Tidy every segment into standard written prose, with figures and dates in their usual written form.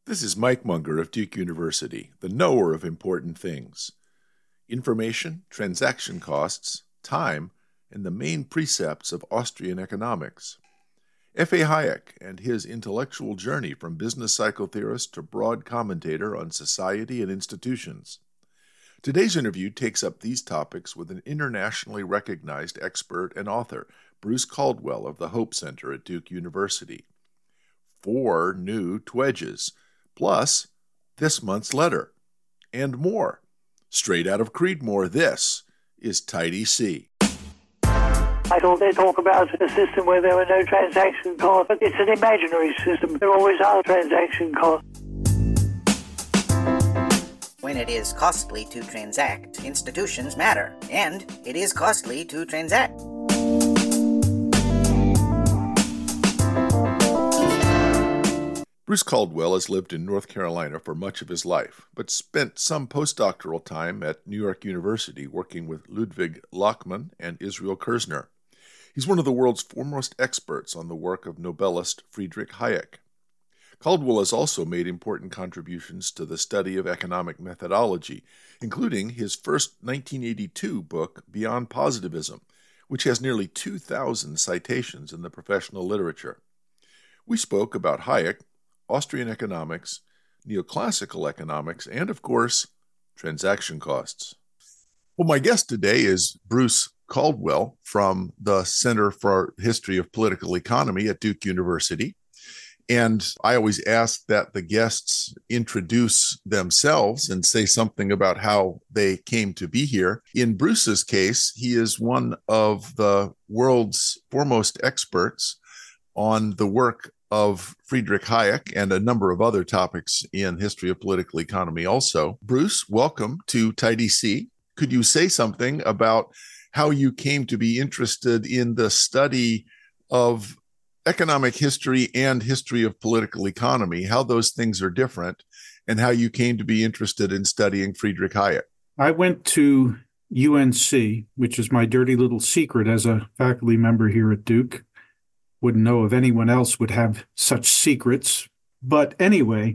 This is Mike Munger of Duke University, the knower of important things. Information, transaction costs, time, and the main precepts of Austrian economics. F. A. Hayek and his intellectual journey from business psychotheorist to broad commentator on society and institutions. Today's interview takes up these topics with an internationally recognized expert and author, Bruce Caldwell of the Hope Center at Duke University. 4 new twedges, plus this month's letter, and more. Straight out of Creedmoor, this is Tidy C. I thought they talk about a system where there were no transaction costs, but it's an imaginary system. There always are transaction costs. When it is costly to transact, institutions matter, and it is costly to transact. Bruce Caldwell has lived in North Carolina for much of his life, but spent some postdoctoral time at New York University working with Ludwig Lachmann and Israel Kirzner. He's one of the world's foremost experts on the work of Nobelist Friedrich Hayek. Caldwell has also made important contributions to the study of economic methodology, including his first 1982 book, Beyond Positivism, which has nearly 2,000 citations in the professional literature. We spoke about Hayek, Austrian economics, neoclassical economics, and, of course, transaction costs. Well, my guest today is Bruce Caldwell from the Center for History of Political Economy at Duke University. And I always ask that the guests introduce themselves and say something about how they came to be here. In Bruce's case, he is one of the world's foremost experts on the work of Friedrich Hayek and a number of other topics in history of political economy also. Bruce, welcome to Tidy C. Could you say something about how you came to be interested in the study of economic history and history of political economy, how those things are different, and how you came to be interested in studying Friedrich Hayek? I went to UNC, which is my dirty little secret as a faculty member here at Duke. Wouldn't know if anyone else would have such secrets. But anyway,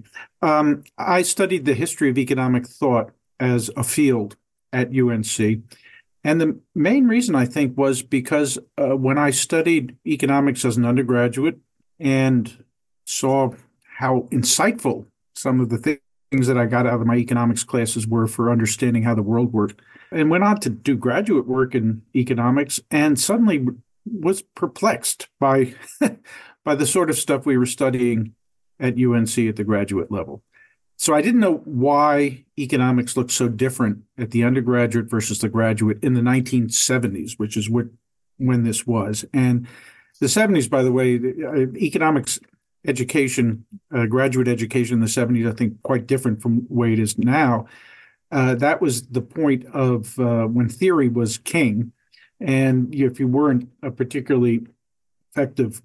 I studied the history of economic thought as a field at UNC. And the main reason, I think, was because when I studied economics as an undergraduate and saw how insightful some of the things that I got out of my economics classes were for understanding how the world worked, and went on to do graduate work in economics, and suddenly was perplexed by by the sort of stuff we were studying at UNC at the graduate level. So I didn't know why economics looked so different at the undergraduate versus the graduate in the 1970s, which is when this was. And the 70s, by the way, economics education, graduate education in the 70s, I think quite different from the way it is now. That was the point of when theory was king. And if you weren't a particularly effective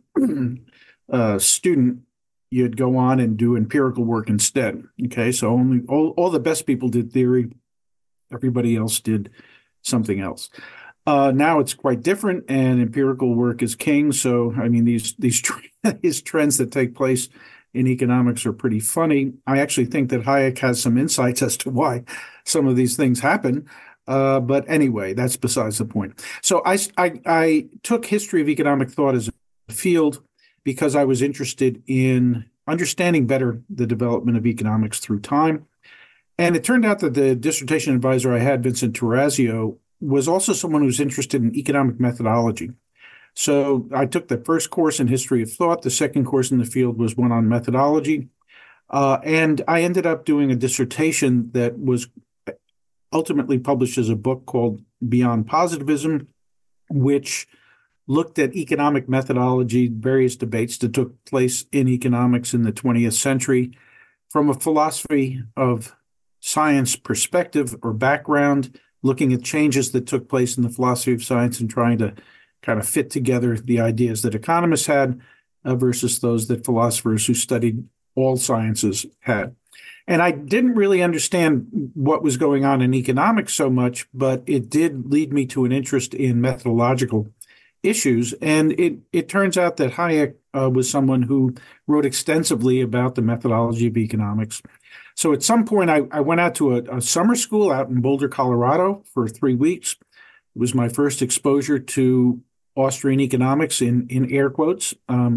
student, you'd go on and do empirical work instead. Okay, so only all the best people did theory. Everybody else did something else. Now it's quite different, and empirical work is king. So, I mean, these trends that take place in economics are pretty funny. I actually think that Hayek has some insights as to why some of these things happen. But anyway, that's besides the point. So I took history of economic thought as a field because I was interested in understanding better the development of economics through time. And it turned out that the dissertation advisor I had, Vincent Turazio, was also someone who was interested in economic methodology. So I took the first course in history of thought. The second course in the field was one on methodology. And I ended up doing a dissertation that was ultimately published as a book called Beyond Positivism, which looked at economic methodology, various debates that took place in economics in the 20th century from a philosophy of science perspective or background, looking at changes that took place in the philosophy of science and trying to kind of fit together the ideas that economists had versus those that philosophers who studied all sciences had. And I didn't really understand what was going on in economics so much, but it did lead me to an interest in methodological issues. And it turns out that Hayek was someone who wrote extensively about the methodology of economics. So at some point, I went out to a summer school out in Boulder, Colorado for 3 weeks. It was my first exposure to Austrian economics in air quotes.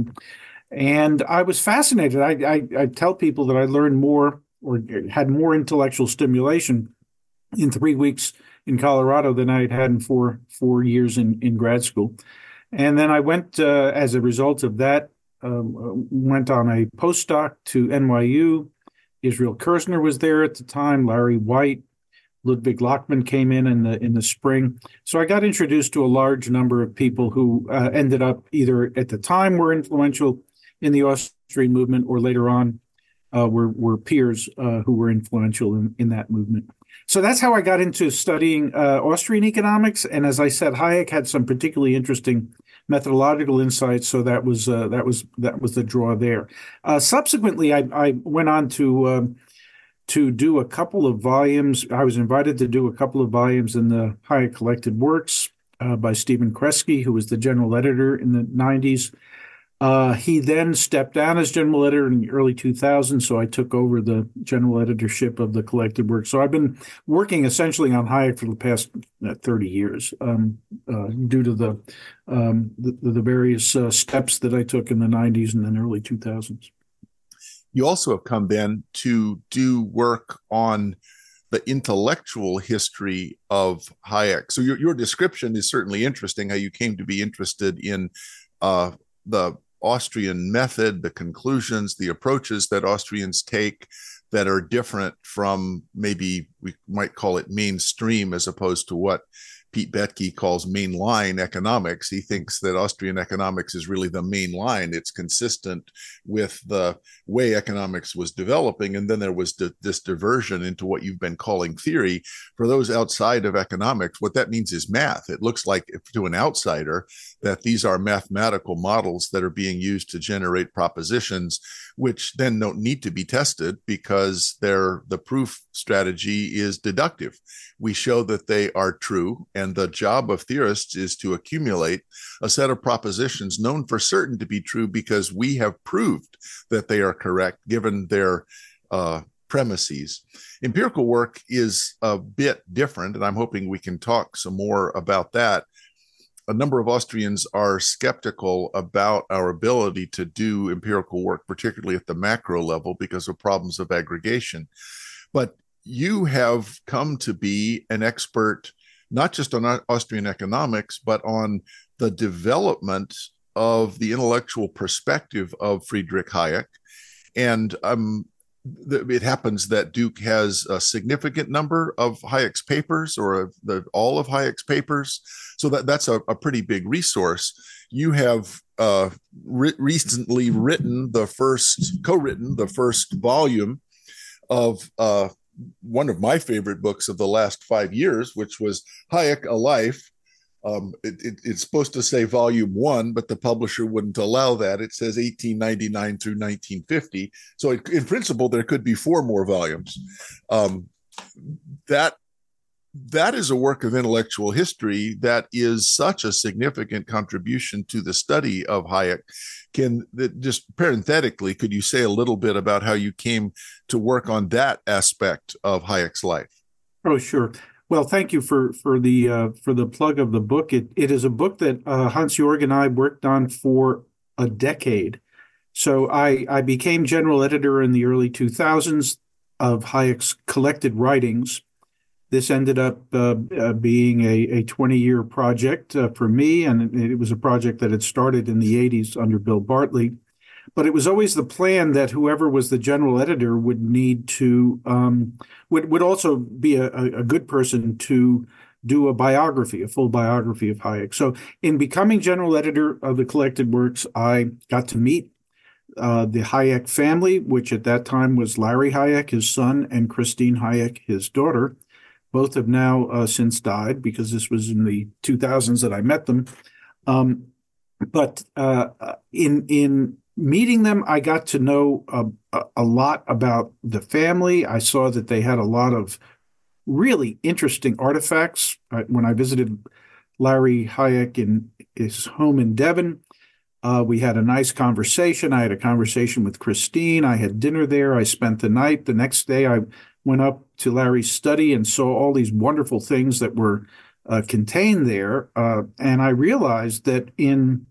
And I was fascinated. I tell people that I learned more or had more intellectual stimulation in 3 weeks in Colorado than I had had in four years in grad school. And then I went, as a result of that, went on a postdoc to NYU. Israel Kirzner was there at the time, Larry White, Ludwig Lachmann came in the spring. So I got introduced to a large number of people who ended up either at the time were influential in the Austrian movement or later on were peers who were influential in that movement. So that's how I got into studying Austrian economics. And as I said, Hayek had some particularly interesting methodological insights. So that was the draw there. Subsequently, I went on to do a couple of volumes. I was invited to do a couple of volumes in the Hayek Collected Works by Stephen Kresge, who was the general editor in the 90s. He then stepped down as general editor in the early 2000s, so I took over the general editorship of the Collected Works. So I've been working essentially on Hayek for the past 30 years due to the various steps that I took in the 90s and then early 2000s. You also have come then to do work on the intellectual history of Hayek. So your description is certainly interesting, how you came to be interested in the Austrian method, the conclusions, the approaches that Austrians take that are different from, maybe we might call it mainstream, as opposed to what Pete Boettke calls mainline economics. He thinks that Austrian economics is really the main line. It's consistent with the way economics was developing. And then there was this diversion into what you've been calling theory. For those outside of economics, what that means is math. It looks like, to an outsider, that these are mathematical models that are being used to generate propositions, which then don't need to be tested because the proof strategy is deductive. We show that they are true, and the job of theorists is to accumulate a set of propositions known for certain to be true because we have proved that they are correct given their premises. Empirical work is a bit different, and I'm hoping we can talk some more about that. A number of Austrians are skeptical about our ability to do empirical work, particularly at the macro level, because of problems of aggregation. But you have come to be an expert, not just on Austrian economics, but on the development of the intellectual perspective of Friedrich Hayek. And it happens that Duke has a significant number of Hayek's papers, or all of Hayek's papers. So that's a pretty big resource. You have recently co-written the first volume of one of my favorite books of the last 5 years, which was Hayek: A Life. It's supposed to say volume 1, but the publisher wouldn't allow that. It says 1899 through 1950. So in principle, there could be 4 more volumes. That is a work of intellectual history that is such a significant contribution to the study of Hayek. Just parenthetically, could you say a little bit about how you came to work on that aspect of Hayek's life? Oh, sure. Well, thank you for the plug of the book. It is a book that Hans-Jörg and I worked on for a decade. So I became general editor in the early 2000s of Hayek's collected writings. This ended up being a 20-year project for me, and it was a project that had started in the 80s under Bill Bartley. But it was always the plan that whoever was the general editor would need to would also be a good person to do a full biography of Hayek. So in becoming general editor of the Collected Works, I got to meet the Hayek family, which at that time was Larry Hayek, his son, and Christine Hayek, his daughter. Both have now since died, because this was in the 2000s that I met them. But in meeting them, I got to know a lot about the family. I saw that they had a lot of really interesting artifacts. When I visited Larry Hayek his home in Devon. We had a nice conversation. I had a conversation with Christine. I had dinner there. I spent the night. The next day, I went up to Larry's study and saw all these wonderful things that were contained there. And I realized that in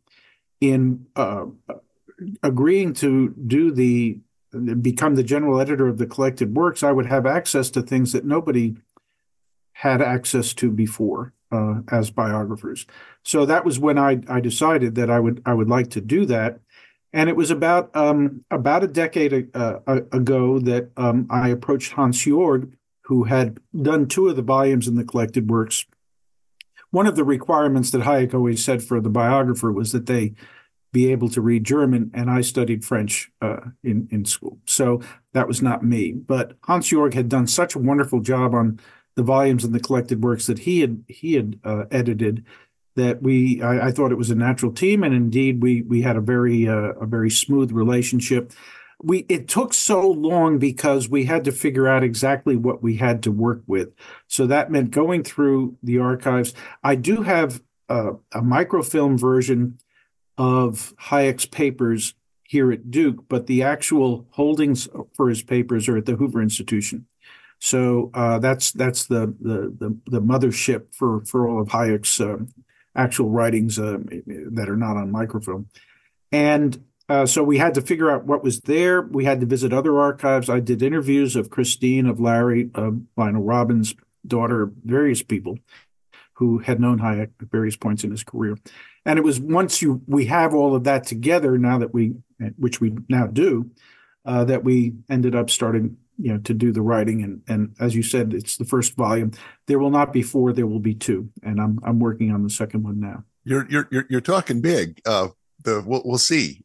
agreeing to become the general editor of the collected works, I would have access to things that nobody had access to before as biographers. So that was when I decided that I would like to do that. And it was about a decade ago that I approached Hans Jorg, who had done 2 of the volumes in the collected works. One of the requirements that Hayek always said for the biographer was that they be able to read German, and I studied French in school. So that was not me. But Hans Jorg had done such a wonderful job on the volumes in the collected works that he had edited, that I thought it was a natural team, and indeed we had a very smooth relationship. It took so long because we had to figure out exactly what we had to work with. So that meant going through the archives. I do have a microfilm version of Hayek's papers here at Duke, but the actual holdings for his papers are at the Hoover Institution. So that's the mothership for all of Hayek's actual writings that are not on microfilm. And so we had to figure out what was there. We had to visit other archives. I did interviews of Christine, of Larry, of Lionel Robbins' daughter, various people who had known Hayek at various points in his career. And it was once we have all of that together now which we now do, that we ended up starting to do the writing. And as you said, it's the first volume. There will not be 4, there will be 2. And I'm working on the second one now. You're talking big. We'll see.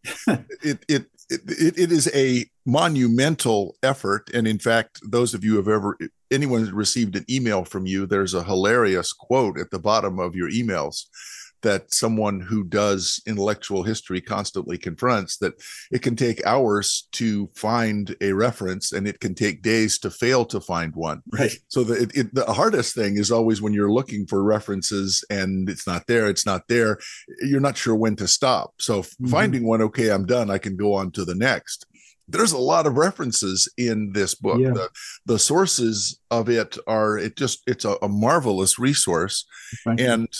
It is a monumental effort. And in fact, those of you anyone who's received an email from you, there's a hilarious quote at the bottom of your emails that someone who does intellectual history constantly confronts, that it can take hours to find a reference and it can take days to fail to find one. Right. So the hardest thing is always when you're looking for references and it's not there, you're not sure when to stop. So finding one, okay, I'm done, I can go on to the next. There's a lot of references in this book. Yeah. The sources of it it's a marvelous resource. Thank you. And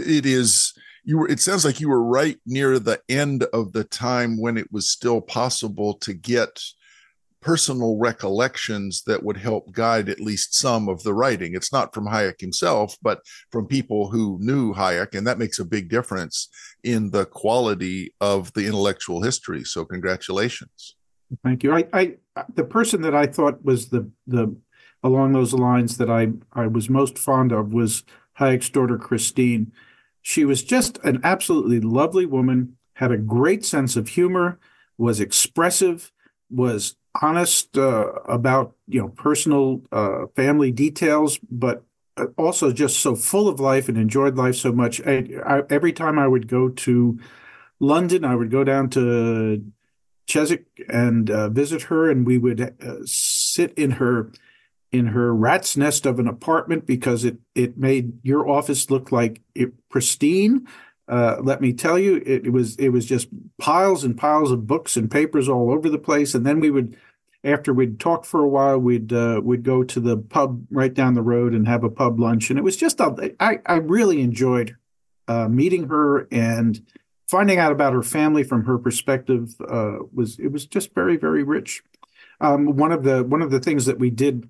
it sounds like you were right near the end of the time when it was still possible to get personal recollections that would help guide at least some of the writing. It's not from Hayek himself, but from people who knew Hayek, and that makes a big difference in the quality of the intellectual history. So congratulations. Thank you. The person that I thought was the along those lines that I was most fond of was Hayek's daughter, Christine. She was just an absolutely lovely woman, had a great sense of humor, was expressive, was honest about personal family details, but also just so full of life and enjoyed life so much. Every time I would go to London, I would go down to Chiswick and visit her, and we would sit in her rat's nest of an apartment because it made your office look like pristine. Let me tell you, it was just piles and piles of books and papers all over the place. And then after we'd talk for a while, we'd go to the pub right down the road and have a pub lunch. And it was just I really enjoyed meeting her and finding out about her family from her perspective. It was just very, very rich. One of the things that we did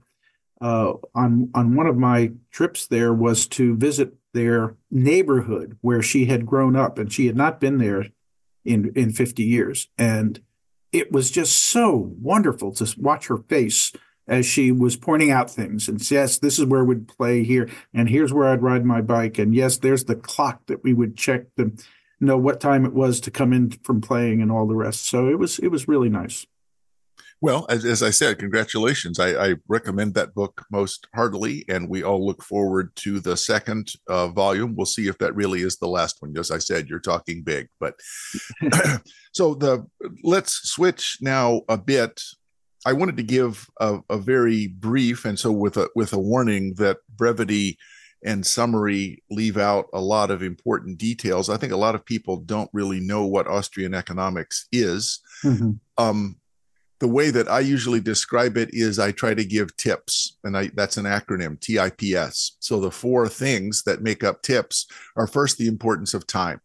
on one of my trips there was to visit their neighborhood where she had grown up, and she had not been there in 50 years. And it was just so wonderful to watch her face as she was pointing out things. And yes, this is where we'd play here, and here's where I'd ride my bike. And yes, there's the clock that we would check to know what time it was to come in from playing and all the rest. So it was really nice. Well, as I said, congratulations. I recommend that book most heartily, and we all look forward to the second volume. We'll see if that really is the last one. As I said, you're talking big. But so let's switch now a bit. I wanted to give a very brief, and so with a warning that brevity and summary leave out a lot of important details. I think a lot of people don't really know what Austrian economics is. The way that I usually describe it is I try to give TIPS, and that's an acronym, TIPS. So the four things that make up TIPS are, first, the importance of time.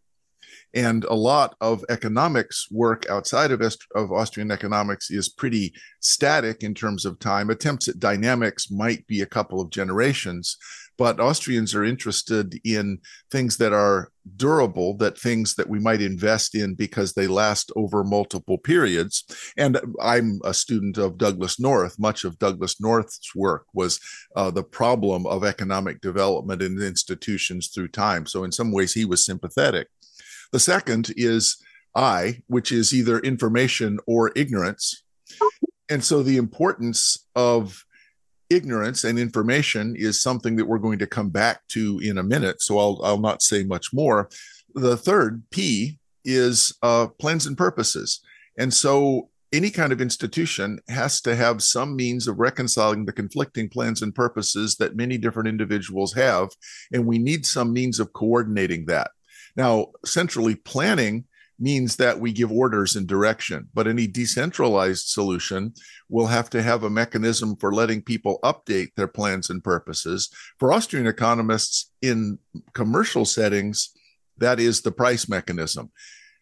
And a lot of economics work outside of Austrian economics is pretty static in terms of time. Attempts at dynamics might be a couple of generations, but Austrians are interested in things that are durable, things that we might invest in because they last over multiple periods. And I'm a student of Douglass North. Much of Douglass North's work was the problem of economic development in institutions through time. So in some ways, he was sympathetic. The second is I, which is either information or ignorance. And so the importance of ignorance and information is something that we're going to come back to in a minute. So I'll not say much more. The third, P, is plans and purposes. And so any kind of institution has to have some means of reconciling the conflicting plans and purposes that many different individuals have. And we need some means of coordinating that. Now, centrally planning means that we give orders and direction, but any decentralized solution will have to have a mechanism for letting people update their plans and purposes. For Austrian economists in commercial settings, that is the price mechanism.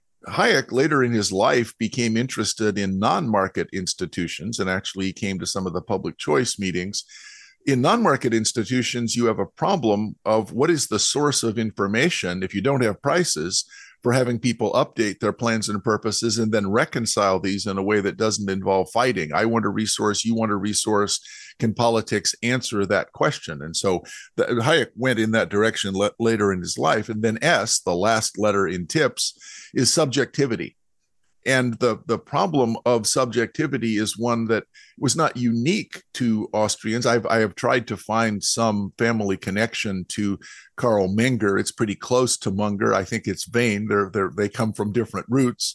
Hayek later in his life became interested in non-market institutions and actually came to some of the public choice meetings. In non-market institutions, you have a problem of what is the source of information if you don't have prices for having people update their plans and purposes and then reconcile these in a way that doesn't involve fighting. I want a resource, you want a resource. Can politics answer that question? And so Hayek went in that direction later in his life. And then S, the last letter in TIPS, is subjectivity. And the problem of subjectivity is one that was not unique to Austrians. I have tried to find some family connection to Carl Menger. It's pretty close to Munger. I think it's Vane. They come from different roots.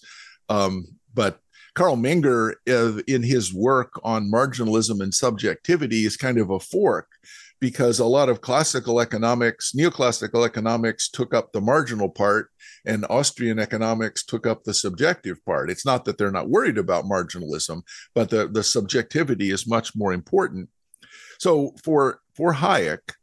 But Carl Menger, in his work on marginalism and subjectivity, is kind of a fork, because a lot of classical economics, neoclassical economics, took up the marginal part, and Austrian economics took up the subjective part. It's not that they're not worried about marginalism, but the subjectivity is much more important. So for Hayek,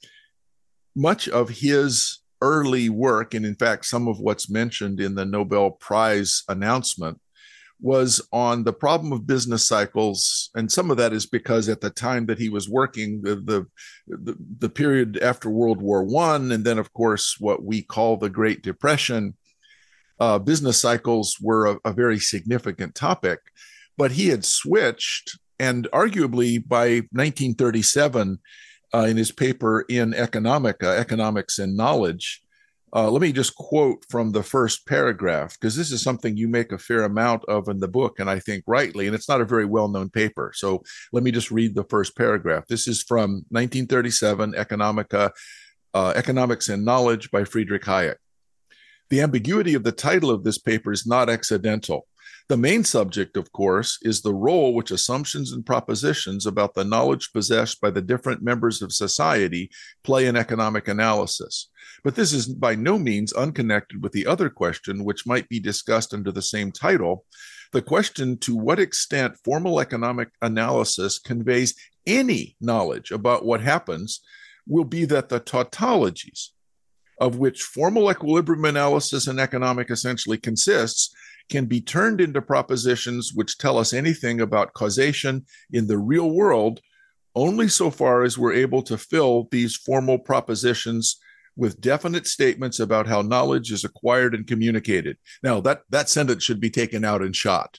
much of his early work, and in fact, some of what's mentioned in the Nobel Prize announcement, was on the problem of business cycles. And some of that is because at the time that he was working, the period after World War I, and then, of course, what we call the Great Depression, business cycles were a very significant topic. But he had switched, and arguably by 1937, in his paper in Economica, Economics and Knowledge, let me just quote from the first paragraph, because this is something you make a fair amount of in the book, and I think rightly, and it's not a very well-known paper. So let me just read the first paragraph. This is from 1937, Economica, Economics and Knowledge by Friedrich Hayek. The ambiguity of the title of this paper is not accidental. The main subject, of course, is the role which assumptions and propositions about the knowledge possessed by the different members of society play in economic analysis. But this is by no means unconnected with the other question, which might be discussed under the same title, the question to what extent formal economic analysis conveys any knowledge about what happens will be that the tautologies of which formal equilibrium analysis in economic essentially consists can be turned into propositions which tell us anything about causation in the real world only so far as we're able to fill these formal propositions with definite statements about how knowledge is acquired and communicated. Now, that sentence should be taken out and shot.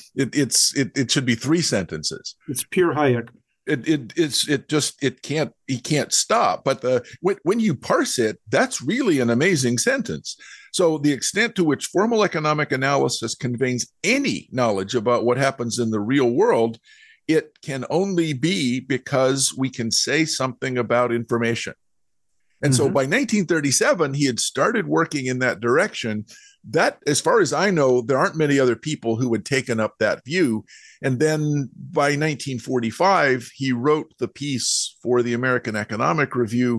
It should be 3 sentences. It's pure Hayek. He can't stop. But when you parse it, that's really an amazing sentence. So the extent to which formal economic analysis conveys any knowledge about what happens in the real world, it can only be because we can say something about information. And so by 1937, he had started working in that direction. That, as far as I know, there aren't many other people who had taken up that view. And then by 1945, he wrote the piece for the American Economic Review,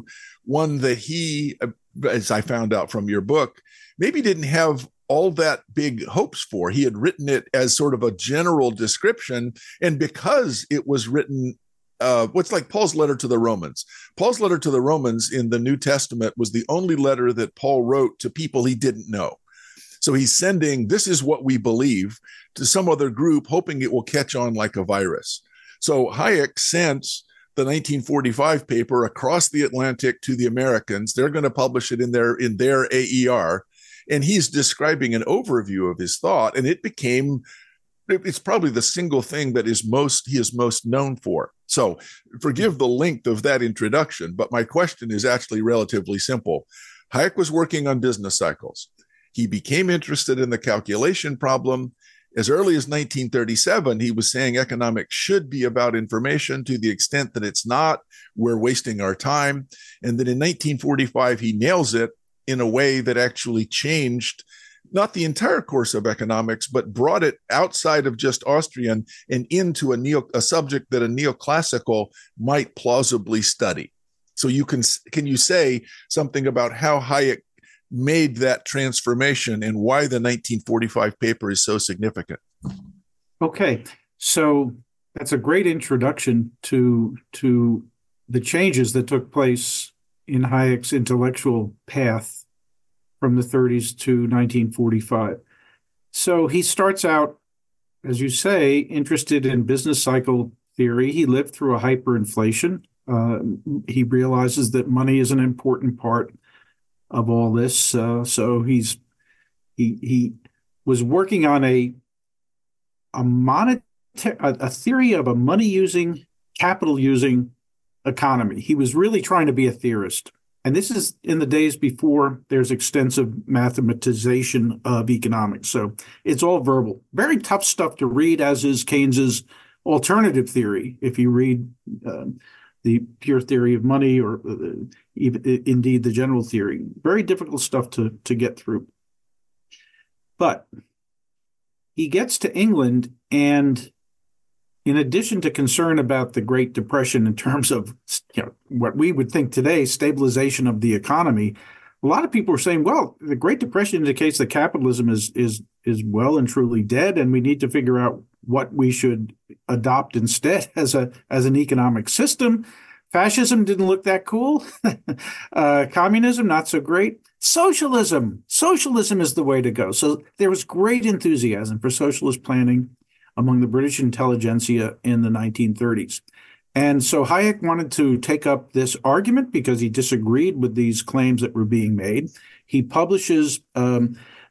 one that he, as I found out from your book, maybe didn't have all that big hopes for. He had written it as sort of a general description, and because it was written what's like Paul's letter to the Romans. Paul's letter to the Romans in the New Testament was the only letter that Paul wrote to people he didn't know. So he's sending, this is what we believe, to some other group, hoping it will catch on like a virus. So Hayek sent the 1945 paper across the Atlantic to the Americans. They're going to publish it in their AER. And he's describing an overview of his thought. And it's probably the single thing that he is most known for. So forgive the length of that introduction, but my question is actually relatively simple. Hayek was working on business cycles. He became interested in the calculation problem. As early as 1937, he was saying economics should be about information. To the extent that it's not, we're wasting our time. And then in 1945, he nails it in a way that actually changed not the entire course of economics, but brought it outside of just Austrian and into a subject that a neoclassical might plausibly study. So can you say something about how Hayek made that transformation and why the 1945 paper is so significant? Okay, so that's a great introduction to the changes that took place in Hayek's intellectual path from the 30s to 1945. So he starts out, as you say, interested in business cycle theory. He lived through a hyperinflation. He realizes that money is an important part of all this. So he was working on a theory of a money-using, capital-using economy. He was really trying to be a theorist. And this is in the days before there's extensive mathematization of economics. So it's all verbal. Very tough stuff to read, as is Keynes's alternative theory. If you read the pure theory of money or indeed the general theory, very difficult stuff to get through. But he gets to England, and in addition to concern about the Great Depression in terms of what we would think today, stabilization of the economy, a lot of people are saying, well, the Great Depression indicates that capitalism is well and truly dead, and we need to figure out what we should adopt instead as an economic system. Fascism didn't look that cool. Communism, not so great. Socialism is the way to go. So there was great enthusiasm for socialist planning among the British intelligentsia in the 1930s. And so Hayek wanted to take up this argument because he disagreed with these claims that were being made. He publishes a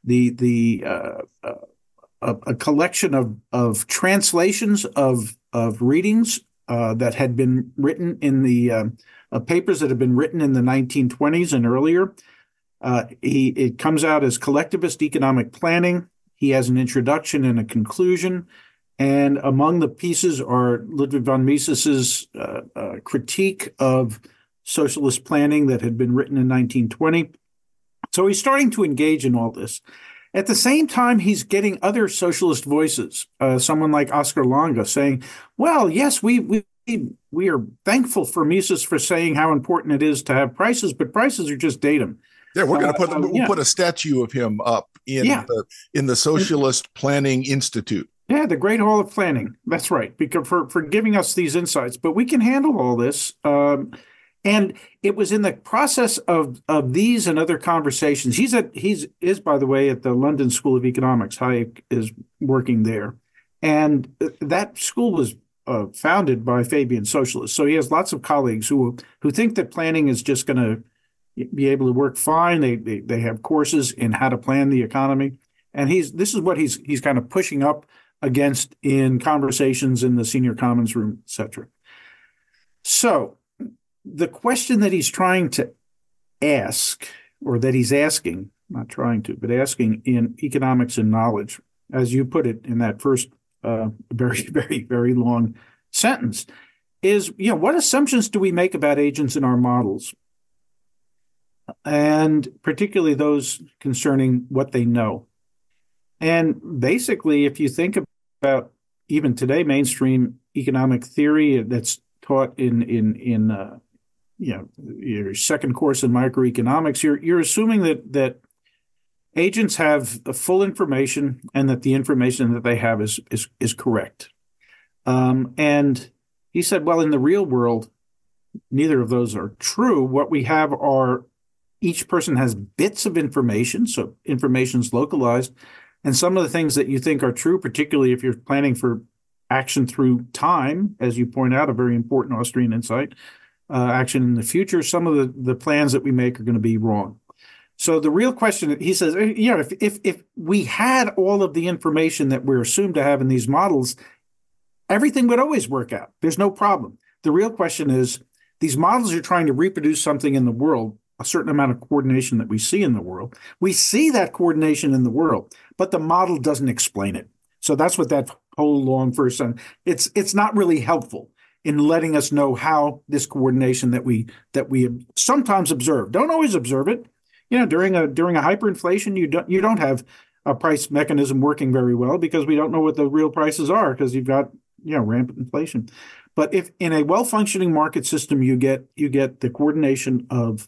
collection of translations of readings that had been written in the papers that had been written in the 1920s and earlier. It comes out as Collectivist Economic Planning. He has an introduction and a conclusion. And among the pieces are Ludwig von Mises's critique of socialist planning that had been written in 1920. So he's starting to engage in all this. At the same time, he's getting other socialist voices, someone like Oscar Lange saying, well, yes, we are thankful for Mises for saying how important it is to have prices, but prices are just datum. Yeah, we're going to put a statue of him up in the Socialist Planning Institute. Yeah, the Great Hall of Planning. That's right, because for giving us these insights. But we can handle all this. And it was in the process of these and other conversations. He is, by the way, at the London School of Economics. Hayek is working there. And that school was founded by Fabian socialists. So he has lots of colleagues who think that planning is just going to be able to work fine. They have courses in how to plan the economy. And this is what he's kind of pushing up against in conversations in the senior commons room, et cetera. So the question that he's trying to ask, or that he's asking, not trying to, but asking in Economics and Knowledge, as you put it in that first very, very, very long sentence, is, what assumptions do we make about agents in our models? And particularly those concerning what they know. And basically, if you think about even today, mainstream economic theory that's taught in your second course in microeconomics, you're assuming that agents have the full information and that the information that they have is correct. And he said, well, in the real world, neither of those are true. What we have are each person has bits of information, so information is localized. And some of the things that you think are true, particularly if you're planning for action through time, as you point out, a very important Austrian insight, action in the future, some of the plans that we make are going to be wrong. So the real question, he says, if we had all of the information that we're assumed to have in these models, everything would always work out. There's no problem. The real question is, these models are trying to reproduce something in the world, a certain amount of coordination that we see in the world. We see that coordination in the world, but the model doesn't explain it. So that's what that whole long first sentence, it's not really helpful in letting us know how this coordination that we sometimes observe, don't always observe it. During a hyperinflation, you don't have a price mechanism working very well because we don't know what the real prices are because you've got rampant inflation. But if in a well-functioning market system, you get the coordination of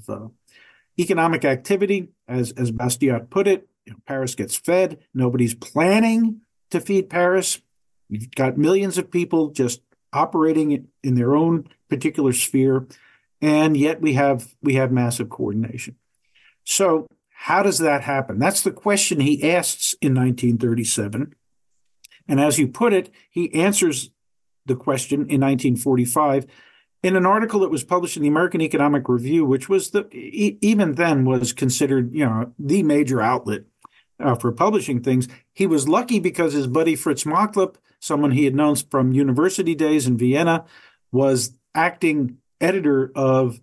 economic activity, as Bastiat put it, Paris gets fed. Nobody's planning to feed Paris. You've got millions of people just operating in their own particular sphere, and yet we have massive coordination. So how does that happen? That's the question he asks in 1937. And as you put it, he answers the question in 1945 in an article that was published in the American Economic Review, which was even then was considered, the major outlet for publishing things. He was lucky because his buddy Fritz Machlup, someone he had known from university days in Vienna, was acting editor of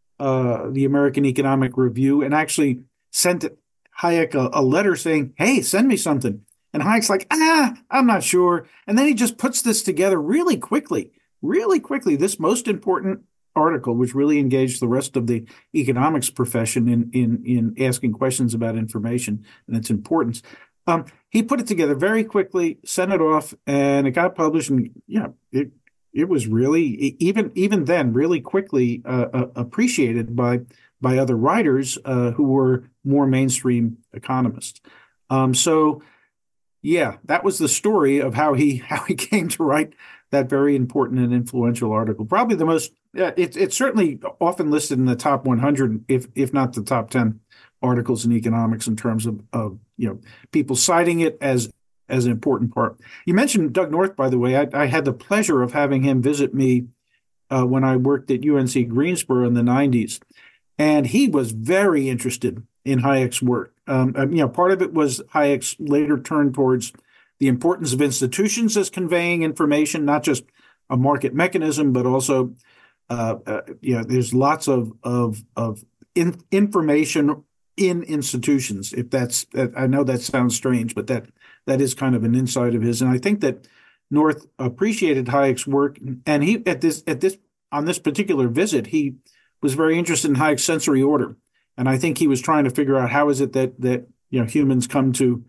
the American Economic Review and actually sent Hayek a letter saying, hey, send me something. And Hayek's like, I'm not sure. And then he just puts this together really quickly. This most important article, which really engaged the rest of the economics profession in asking questions about information and its importance. He put it together very quickly, sent it off, and it got published. And it was really, even then, really quickly appreciated by other writers who were more mainstream economists. That was the story of how he came to write that very important and influential article. Probably the most, it's certainly often listed in the top 100, if not the top 10 articles in economics in terms of people citing it as an important part. You mentioned Doug North, by the way. I had the pleasure of having him visit me when I worked at UNC Greensboro in the 90s. And he was very interested in Hayek's work. Part of it was Hayek's later turn towards the importance of institutions as conveying information, not just a market mechanism, but also, there's lots of information in institutions. I know that sounds strange, but that is kind of an insight of his. And I think that North appreciated Hayek's work, and he on this particular visit, he was very interested in Hayek's sensory order. And I think he was trying to figure out how is it that humans come to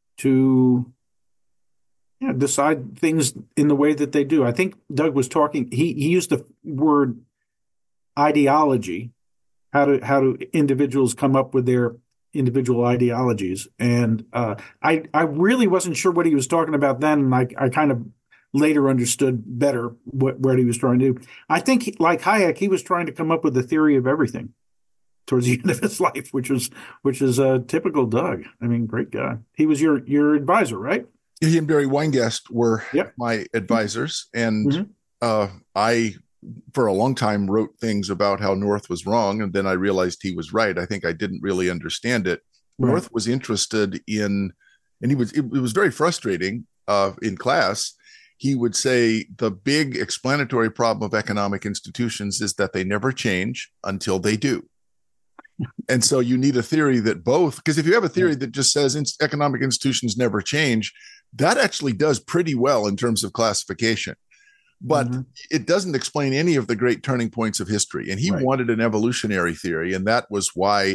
decide things in the way that they do. I think Doug was talking. He used the word ideology. How do individuals come up with their individual ideologies? And I really wasn't sure what he was talking about then, and I kind of later understood better what he was trying to do. I think, like Hayek, he was trying to come up with a theory of everything towards the end of his life, which is typical Doug. I mean, great guy. He was your advisor, right? He and Barry Weingast were my advisors, and I, for a long time, wrote things about how North was wrong, and then I realized he was right. I think I didn't really understand it. Right. North was interested in, and it was very frustrating in class. He would say the big explanatory problem of economic institutions is that they never change until they do. And so you need a theory that both, because if you have a theory that just says economic institutions never change, that actually does pretty well in terms of classification. But it doesn't explain any of the great turning points of history. And he wanted an evolutionary theory. And that was why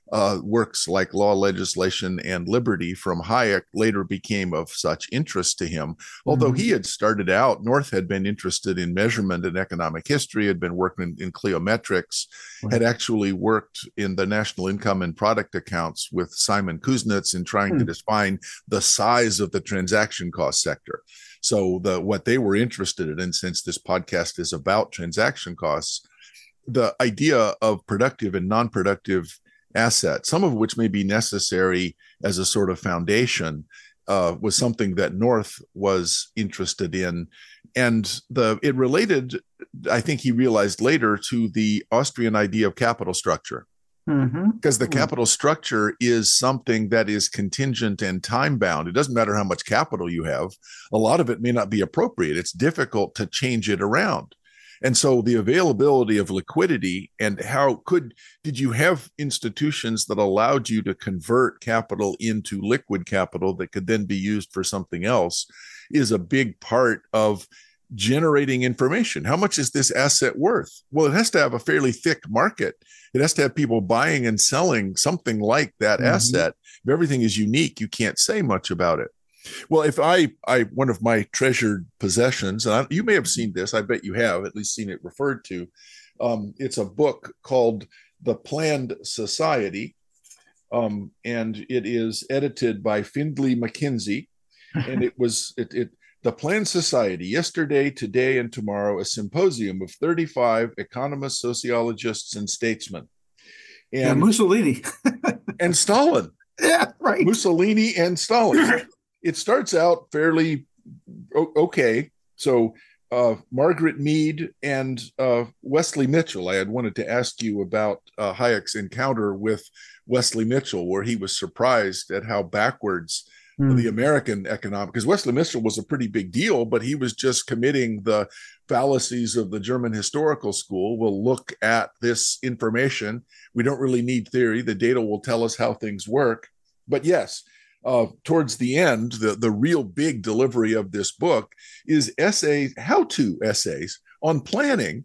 works like Law, Legislation, and Liberty from Hayek later became of such interest to him. Although he had started out, North had been interested in measurement and economic history, had been working in cliometrics, had actually worked in the national income and product accounts with Simon Kuznets in trying to define the size of the transaction cost sector. So what they were interested in, since this podcast is about transaction costs, the idea of productive and non-productive assets, some of which may be necessary as a sort of foundation, was something that North was interested in. And it related, I think he realized later, to the Austrian idea of capital structure. Because the capital structure is something that is contingent and time bound. It doesn't matter how much capital you have. A lot of it may not be appropriate. It's difficult to change it around. And so the availability of liquidity, and did you have institutions that allowed you to convert capital into liquid capital that could then be used for something else, is a big part of generating information. How much is this asset worth? Well, it has to have a fairly thick market. It has to have people buying and selling something like that asset. If everything is unique, you can't say much about it. Well, if I one of my treasured possessions, and you may have seen this, I bet you have at least seen it referred to. It's a book called The Planned Society, and it is edited by Findley McKinsey, and The Planned Society, Yesterday, Today, and Tomorrow, a symposium of 35 economists, sociologists, and statesmen. And Mussolini. And Stalin. Yeah, right. Mussolini and Stalin. It starts out fairly okay. So Margaret Mead and Wesley Mitchell, I had wanted to ask you about Hayek's encounter with Wesley Mitchell, where he was surprised at how backwards the American economic, because Wesley Mitchell was a pretty big deal, but he was just committing the fallacies of the German historical school. We'll look at this information. We don't really need theory. The data will tell us how things work. But yes, towards the end, the real big delivery of this book is how-to essays on planning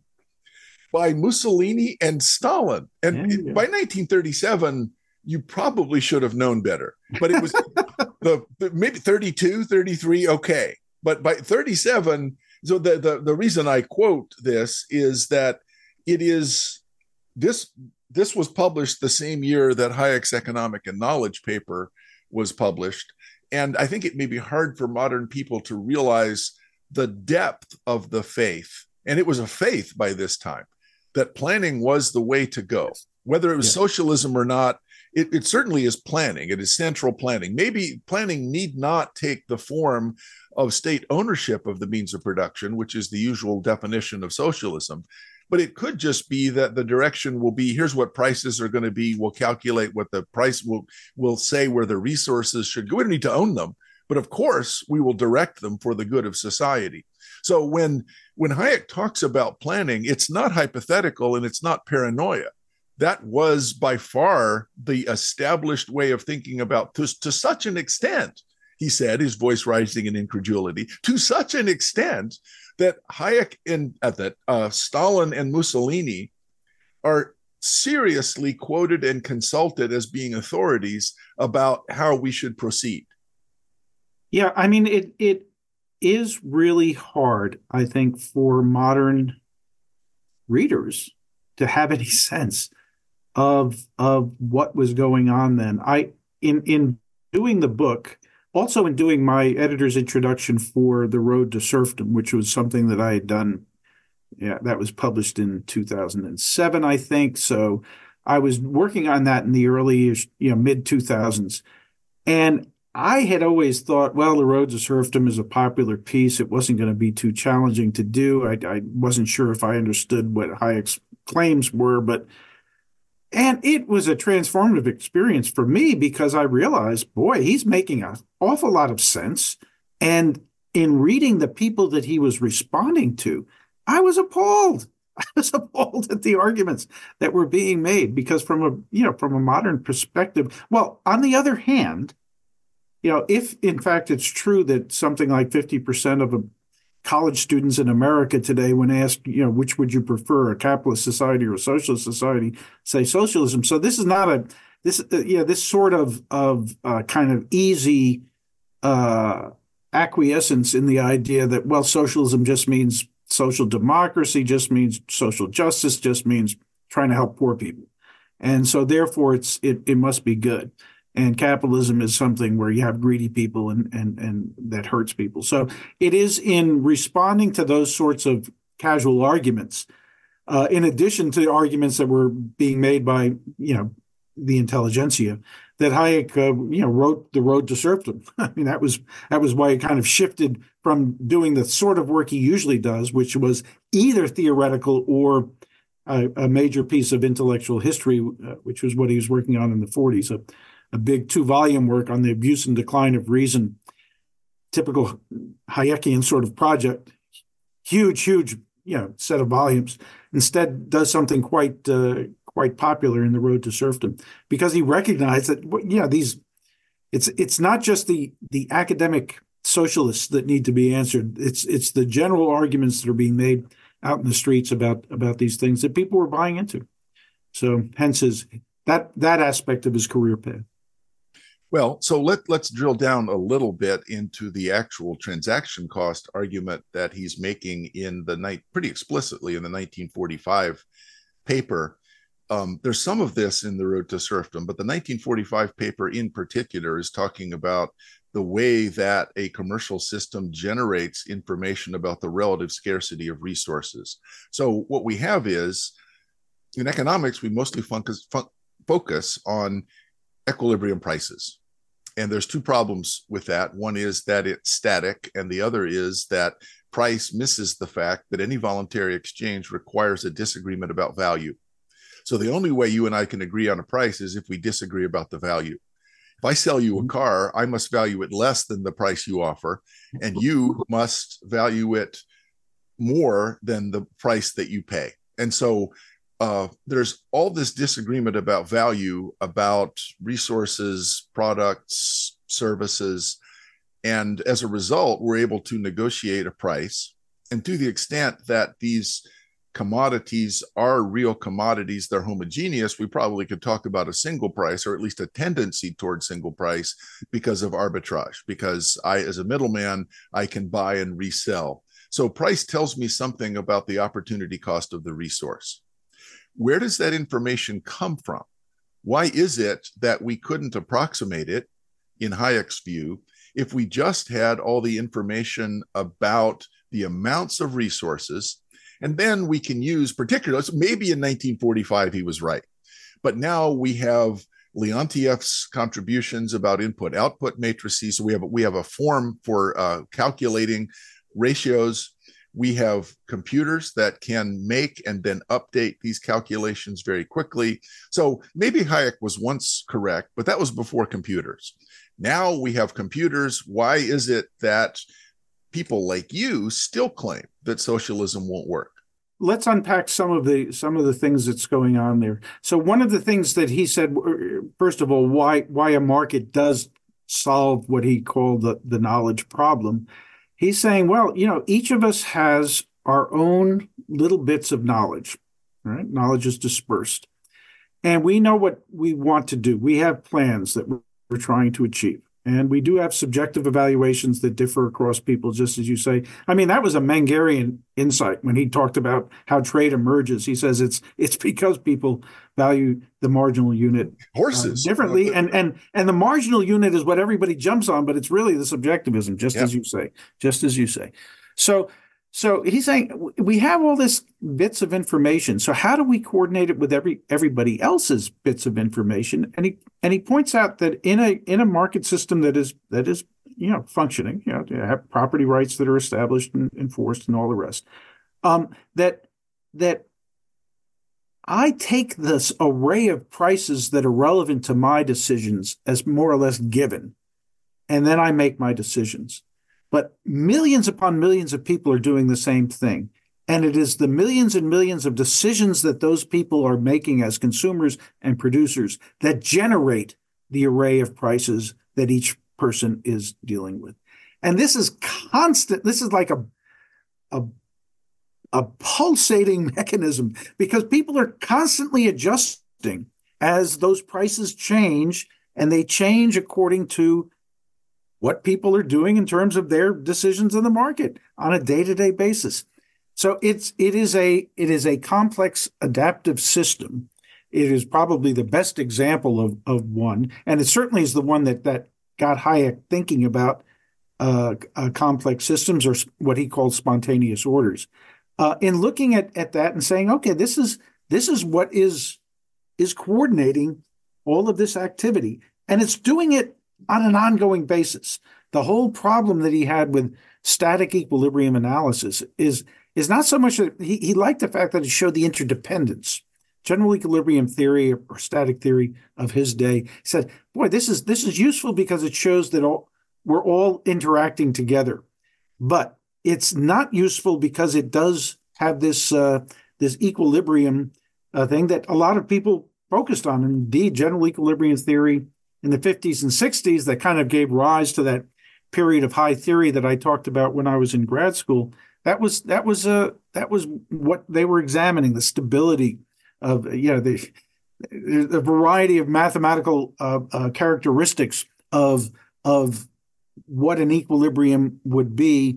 by Mussolini and Stalin. And by 1937, you probably should have known better. But it was maybe 32, 33, okay. But by 37, so the reason I quote this is that this was published the same year that Hayek's Economic and Knowledge paper was published. And I think it may be hard for modern people to realize the depth of the faith. And it was a faith by this time that planning was the way to go. Whether it was socialism or not, it certainly is planning. It is central planning. Maybe planning need not take the form of state ownership of the means of production, which is the usual definition of socialism. But it could just be that the direction will be, here's what prices are going to be. We'll calculate what the price will say where the resources should go. We don't need to own them, but of course we will direct them for the good of society. So when Hayek talks about planning, it's not hypothetical and it's not paranoia. That was by far the established way of thinking about to such an extent, he said, his voice rising in incredulity, to such an extent that Hayek and Stalin and Mussolini are seriously quoted and consulted as being authorities about how we should proceed. Yeah, I mean, it is really hard, I think, for modern readers to have any sense of what was going on then. In doing the book, also in doing my editor's introduction for The Road to Serfdom, which was something that I had done, that was published in 2007, I think. So I was working on that in the early, mid 2000s. And I had always thought, well, The Road to Serfdom is a popular piece. It wasn't going to be too challenging to do. I wasn't sure if I understood what Hayek's claims were, and it was a transformative experience for me because I realized, boy, he's making an awful lot of sense. And in reading the people that he was responding to, I was appalled. I was appalled at the arguments that were being made because from a modern perspective. Well, on the other hand, if in fact it's true that something like 50% of college students in America today, when asked, which would you prefer, a capitalist society or a socialist society, say socialism. So this is not this sort of kind of easy acquiescence in the idea that, well, socialism just means social democracy, just means social justice, just means trying to help poor people, and so therefore it must be good. And capitalism is something where you have greedy people and that hurts people. So it is in responding to those sorts of casual arguments, in addition to the arguments that were being made by, the intelligentsia, that Hayek, wrote The Road to Serfdom. I mean, that was why it kind of shifted from doing the sort of work he usually does, which was either theoretical or a major piece of intellectual history, which was what he was working on in the 40s. A big 2-volume work on the abuse and decline of reason, typical Hayekian sort of project, huge, set of volumes. Instead, does something quite popular in The Road to Serfdom, because he recognized that it's not just the academic socialists that need to be answered. It's the general arguments that are being made out in the streets about these things that people were buying into. So hence that aspect of his career path. Well, so let's drill down a little bit into the actual transaction cost argument that he's making pretty explicitly in the 1945 paper. There's some of this in The Road to Serfdom, but the 1945 paper in particular is talking about the way that a commercial system generates information about the relative scarcity of resources. So what we have is, in economics, we mostly focus on equilibrium prices. And there's two problems with that. One is that it's static, and the other is that price misses the fact that any voluntary exchange requires a disagreement about value. So the only way you and I can agree on a price is if we disagree about the value. If I sell you a car, I must value it less than the price you offer, and you must value it more than the price that you pay. And so there's all this disagreement about value, about resources, products, services. And as a result, we're able to negotiate a price. And to the extent that these commodities are real commodities, they're homogeneous, we probably could talk about a single price, or at least a tendency towards single price, because of arbitrage, because I, as a middleman, I can buy and resell. So price tells me something about the opportunity cost of the resource. Where does that information come from? Why is it that we couldn't approximate it, in Hayek's view, if we just had all the information about the amounts of resources? And then we can use particulars. Maybe in 1945 he was right, but now we have Leontief's contributions about input-output matrices. So we have a form for calculating ratios. We have computers that can make and then update these calculations very quickly. So maybe Hayek was once correct, but that was before computers. Now we have computers. Why is it that people like you still claim that socialism won't work? Let's unpack some of the things that's going on there. So one of the things that he said, first of all, why a market does solve what he called the knowledge problem. He's saying, well, each of us has our own little bits of knowledge, right? Knowledge is dispersed. And we know what we want to do. We have plans that we're trying to achieve. And we do have subjective evaluations that differ across people, just as you say. I mean, that was a Mengerian insight when he talked about how trade emerges. He says it's because people value the marginal unit horses differently, and the marginal unit is what everybody jumps on, but it's really the subjectivism, just as you say. So he's saying we have all this bits of information. So how do we coordinate it with everybody else's bits of information? And he points out that in a market system that is functioning, you have property rights that are established and enforced and all the rest, that I take this array of prices that are relevant to my decisions as more or less given, and then I make my decisions. But millions upon millions of people are doing the same thing. And it is the millions and millions of decisions that those people are making as consumers and producers that generate the array of prices that each person is dealing with. And this is constant. This is like a pulsating mechanism, because people are constantly adjusting as those prices change, and they change according to what people are doing in terms of their decisions in the market on a day-to-day basis. So it is a complex adaptive system. It is probably the best example of one, and it certainly is the one that got Hayek thinking about complex systems, or what he called spontaneous orders. In looking at that and saying, okay, this is what is coordinating all of this activity, and it's doing it on an ongoing basis. The whole problem that he had with static equilibrium analysis is not so much that he liked the fact that it showed the interdependence. General equilibrium theory, or static theory of his day, said, boy, this is useful because it shows that we're all interacting together. But it's not useful because it does have this equilibrium thing that a lot of people focused on. And indeed, general equilibrium theory in the 50s and 60s that kind of gave rise to that period of high theory that I talked about when I was in grad school. That was what they were examining, the stability of the variety of mathematical characteristics of what an equilibrium would be,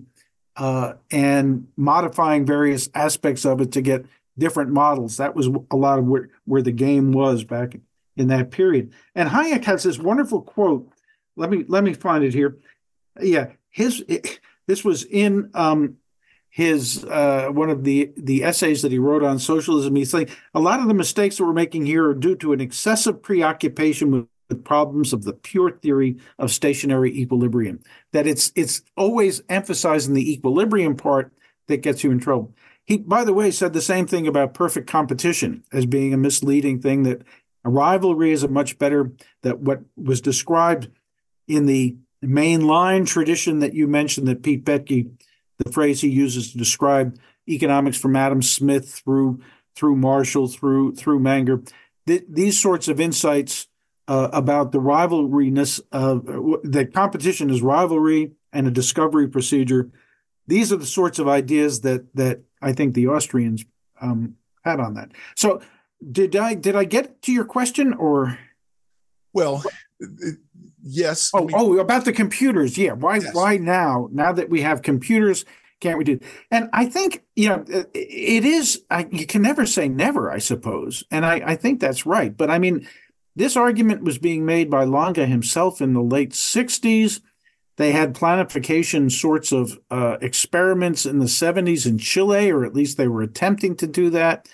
and modifying various aspects of it to get different models. That was a lot of where the game was back in that period. And Hayek has this wonderful quote. Let me find it here. Yeah, this was in his one of the essays that he wrote on socialism. He's saying a lot of the mistakes that we're making here are due to an excessive preoccupation with the problems of the pure theory of stationary equilibrium. That it's always emphasizing the equilibrium part that gets you in trouble. He, by the way, said the same thing about perfect competition as being a misleading thing, that a rivalry is a much better, that what was described in the mainline tradition that you mentioned, that Pete Boettke, the phrase he uses to describe economics from Adam Smith through Marshall, through Menger, these sorts of insights about the rivalryness of that competition is rivalry and a discovery procedure. These are the sorts of ideas that I think the Austrians had on that. So did I get to your question, or? Well, yes. About the computers. Yeah. Why now that we have computers, can't we do? And I think, it is, you can never say never, I suppose. And I think that's right. But I mean, this argument was being made by Lange himself in the late 60s. They had planification sorts of experiments in the 70s in Chile, or at least they were attempting to do that.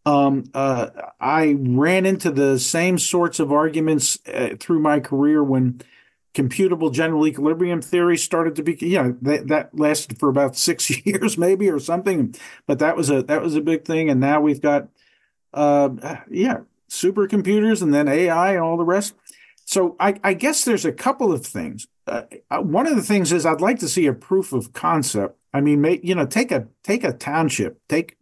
I ran into the same sorts of arguments through my career when computable general equilibrium theory started to be, that lasted for about 6 years maybe or something. But that was a big thing. And now we've got, supercomputers and then AI and all the rest. So I guess there's a couple of things. One of the things is I'd like to see a proof of concept. I mean, take a township, take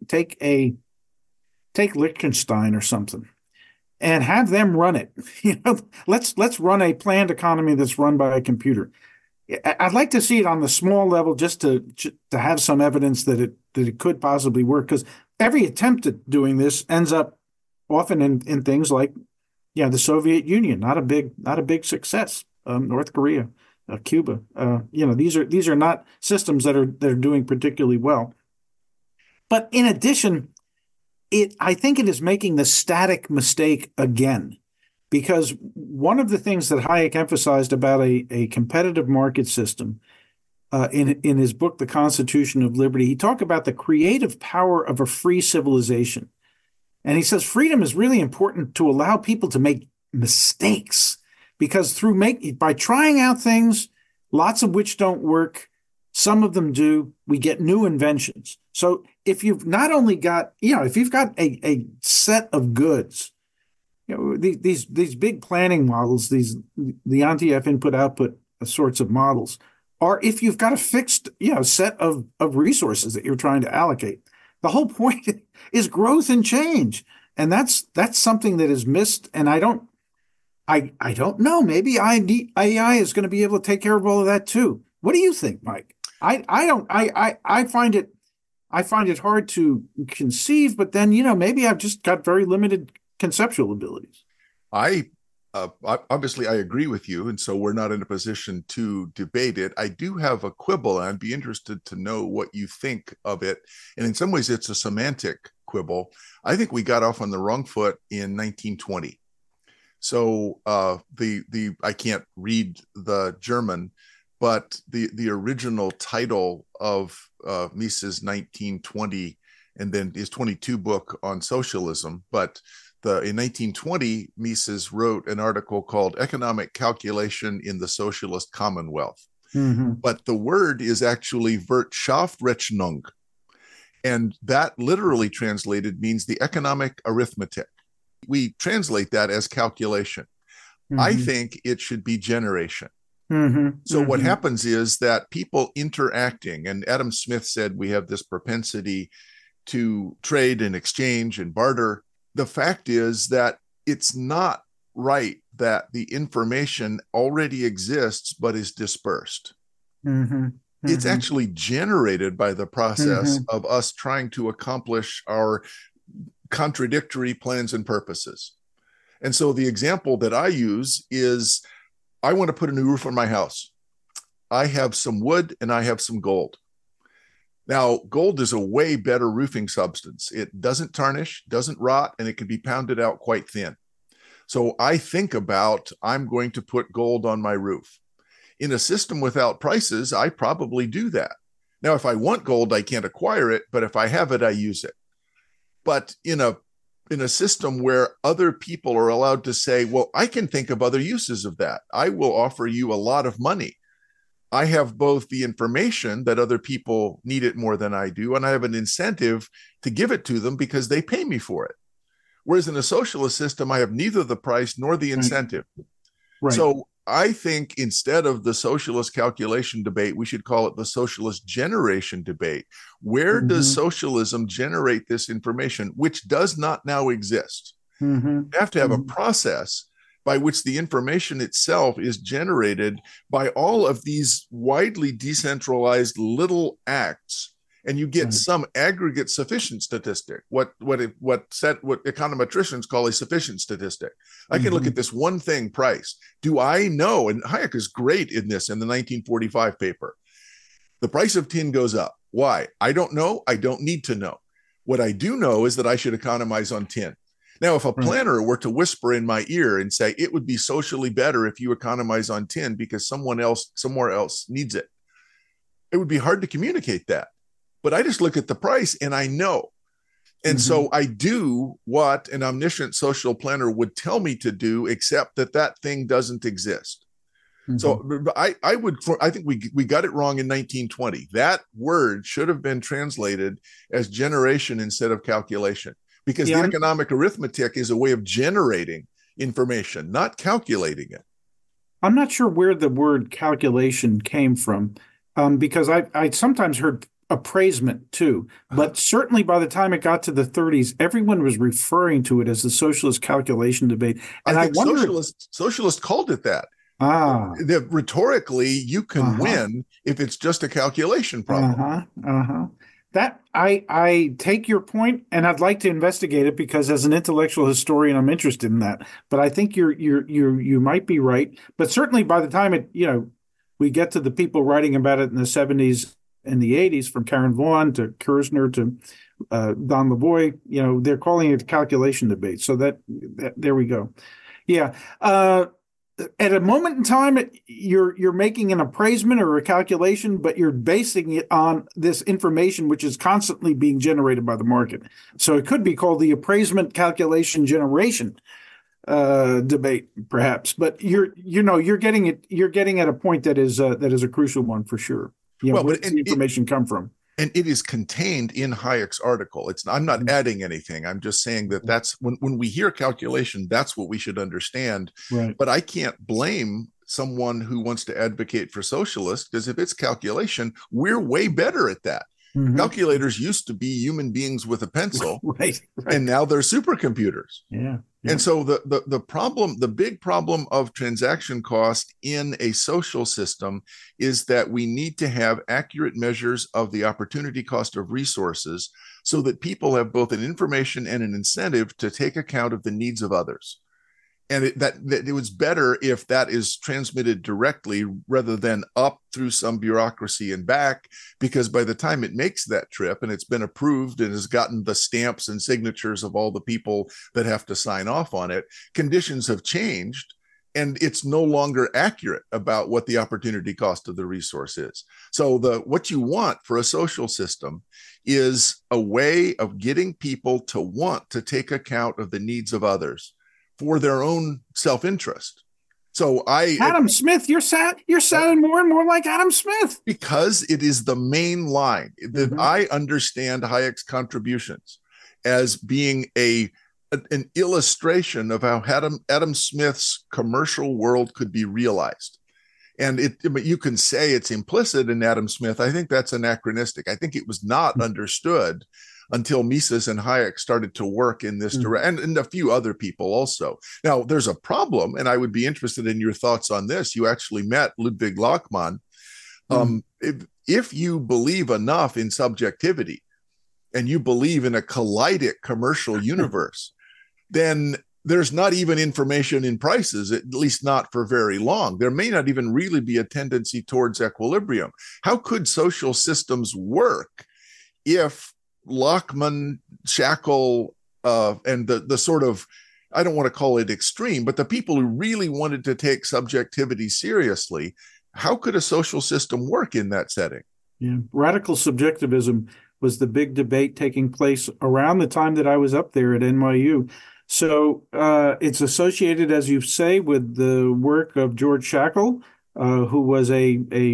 Liechtenstein or something, and have them run it. Let's run a planned economy that's run by a computer. I'd like to see it on the small level, just to have some evidence that it could possibly work. Because every attempt at doing this ends up often in things like, the Soviet Union, not a big success. North Korea, Cuba, these are not systems that are doing particularly well. But in addition, I think it is making the static mistake again, because one of the things that Hayek emphasized about a competitive market system in his book, The Constitution of Liberty, he talked about the creative power of a free civilization. And he says freedom is really important to allow people to make mistakes, because by trying out things, lots of which don't work, some of them do, we get new inventions. So if you've not only got, if you've got a set of goods, these big planning models, the Antieff input-output sorts of models, or if you've got a fixed, set of resources that you're trying to allocate, the whole point is growth and change. And that's something that is missed. And I don't know. Maybe AI is going to be able to take care of all of that too. What do you think, Mike? I find it hard to conceive, but then, maybe I've just got very limited conceptual abilities. I obviously I agree with you, and so we're not in a position to debate it. I do have a quibble, and I'd be interested to know what you think of it. And in some ways, it's a semantic quibble. I think we got off on the wrong foot in 1920. So the I can't read the German, but the original title of Mises' 1920 and then his 22 book on socialism, but in 1920, Mises wrote an article called Economic Calculation in the Socialist Commonwealth. Mm-hmm. But the word is actually Wirtschaftsrechnung. And that literally translated means the economic arithmetic. We translate that as calculation. Mm-hmm. I think it should be generation. Mm-hmm. So what happens is that people interacting, and Adam Smith said we have this propensity to trade and exchange and barter. The fact is that it's not right that the information already exists but is dispersed. Mm-hmm. It's actually generated by the process of us trying to accomplish our contradictory plans and purposes. And so the example that I use is I want to put a new roof on my house. I have some wood and I have some gold. Now, gold is a way better roofing substance. It doesn't tarnish, doesn't rot, and it can be pounded out quite thin. So I think about, I'm going to put gold on my roof. In a system without prices, I probably do that. Now, if I want gold, I can't acquire it, but if I have it, I use it. But in a system where other people are allowed to say, well, I can think of other uses of that. I will offer you a lot of money. I have both the information that other people need it more than I do, and I have an incentive to give it to them because they pay me for it. Whereas in a socialist system, I have neither the price nor the incentive. Right. So I think instead of the socialist calculation debate, we should call it the socialist generation debate. Where does socialism generate this information, which does not now exist? You have to have a process by which the information itself is generated by all of these widely decentralized little acts, and you get some aggregate sufficient statistic, what econometricians call a sufficient statistic. I can look at this one thing, price. Do I know, and Hayek is great in this in the 1945 paper, the price of tin goes up. Why? I don't know. I don't need to know. What I do know is that I should economize on tin. Now, if a planner were to whisper in my ear and say, it would be socially better if you economize on tin because someone else somewhere else needs it, it would be hard to communicate that. But I just look at the price and I know. And so I do what an omniscient social planner would tell me to do, except that that thing doesn't exist. So I think we got it wrong in 1920. That word should have been translated as generation instead of calculation. Because the economic arithmetic is a way of generating information, not calculating it. I'm not sure where the word calculation came from, because I sometimes heard appraisement too. But certainly by the time it got to the 30s, everyone was referring to it as the socialist calculation debate. And I wonder, socialists called it that. That rhetorically, you can win if it's just a calculation problem. That I take your point, and I'd like to investigate it because as an intellectual historian, I'm interested in that. But I think you might be right. But certainly by the time we get to the people writing about it in the 70s and the 80s, from Karen Vaughan to Kerzner to Don Lavoie, they're calling it a calculation debate. So that there we go. Yeah. At a moment in time, you're making an appraisement or a calculation, but you're basing it on this information which is constantly being generated by the market. So it could be called the appraisement calculation generation debate, perhaps. But you're getting at a point that is a crucial one for sure. Where does the information come from? And it is contained in Hayek's article. I'm not adding anything. I'm just saying that that's when we hear calculation, that's what we should understand. Right. But I can't blame someone who wants to advocate for socialists, because if it's calculation, we're way better at that. Calculators used to be human beings with a pencil, right. And now they're supercomputers. Yeah. And so the big problem of transaction cost in a social system is that we need to have accurate measures of the opportunity cost of resources so that people have both an information and an incentive to take account of the needs of others. And that it was better if that is transmitted directly rather than up through some bureaucracy and back, because by the time it makes that trip and it's been approved and has gotten the stamps and signatures of all the people that have to sign off on it, conditions have changed and it's no longer accurate about what the opportunity cost of the resource is. So what you want for a social system is a way of getting people to want to take account of the needs of others for their own self-interest. So Adam Smith, you're sounding more and more like Adam Smith. Because it is the main line that I understand Hayek's contributions as being an illustration of how Adam Smith's commercial world could be realized. And you can say it's implicit in Adam Smith. I think that's anachronistic. I think it was not understood until Mises and Hayek started to work in this direction, and a few other people also. Now, there's a problem, and I would be interested in your thoughts on this. You actually met Ludwig Lachmann. If you believe enough in subjectivity, and you believe in a kaleidic commercial universe, then there's not even information in prices, at least not for very long. There may not even really be a tendency towards equilibrium. How could social systems work if Lachmann, Shackle, and the sort of, I don't want to call it extreme, but the people who really wanted to take subjectivity seriously, how could a social system work in that setting? Yeah, radical subjectivism was the big debate taking place around the time that I was up there at NYU. So it's associated, as you say, with the work of George Shackle, who was a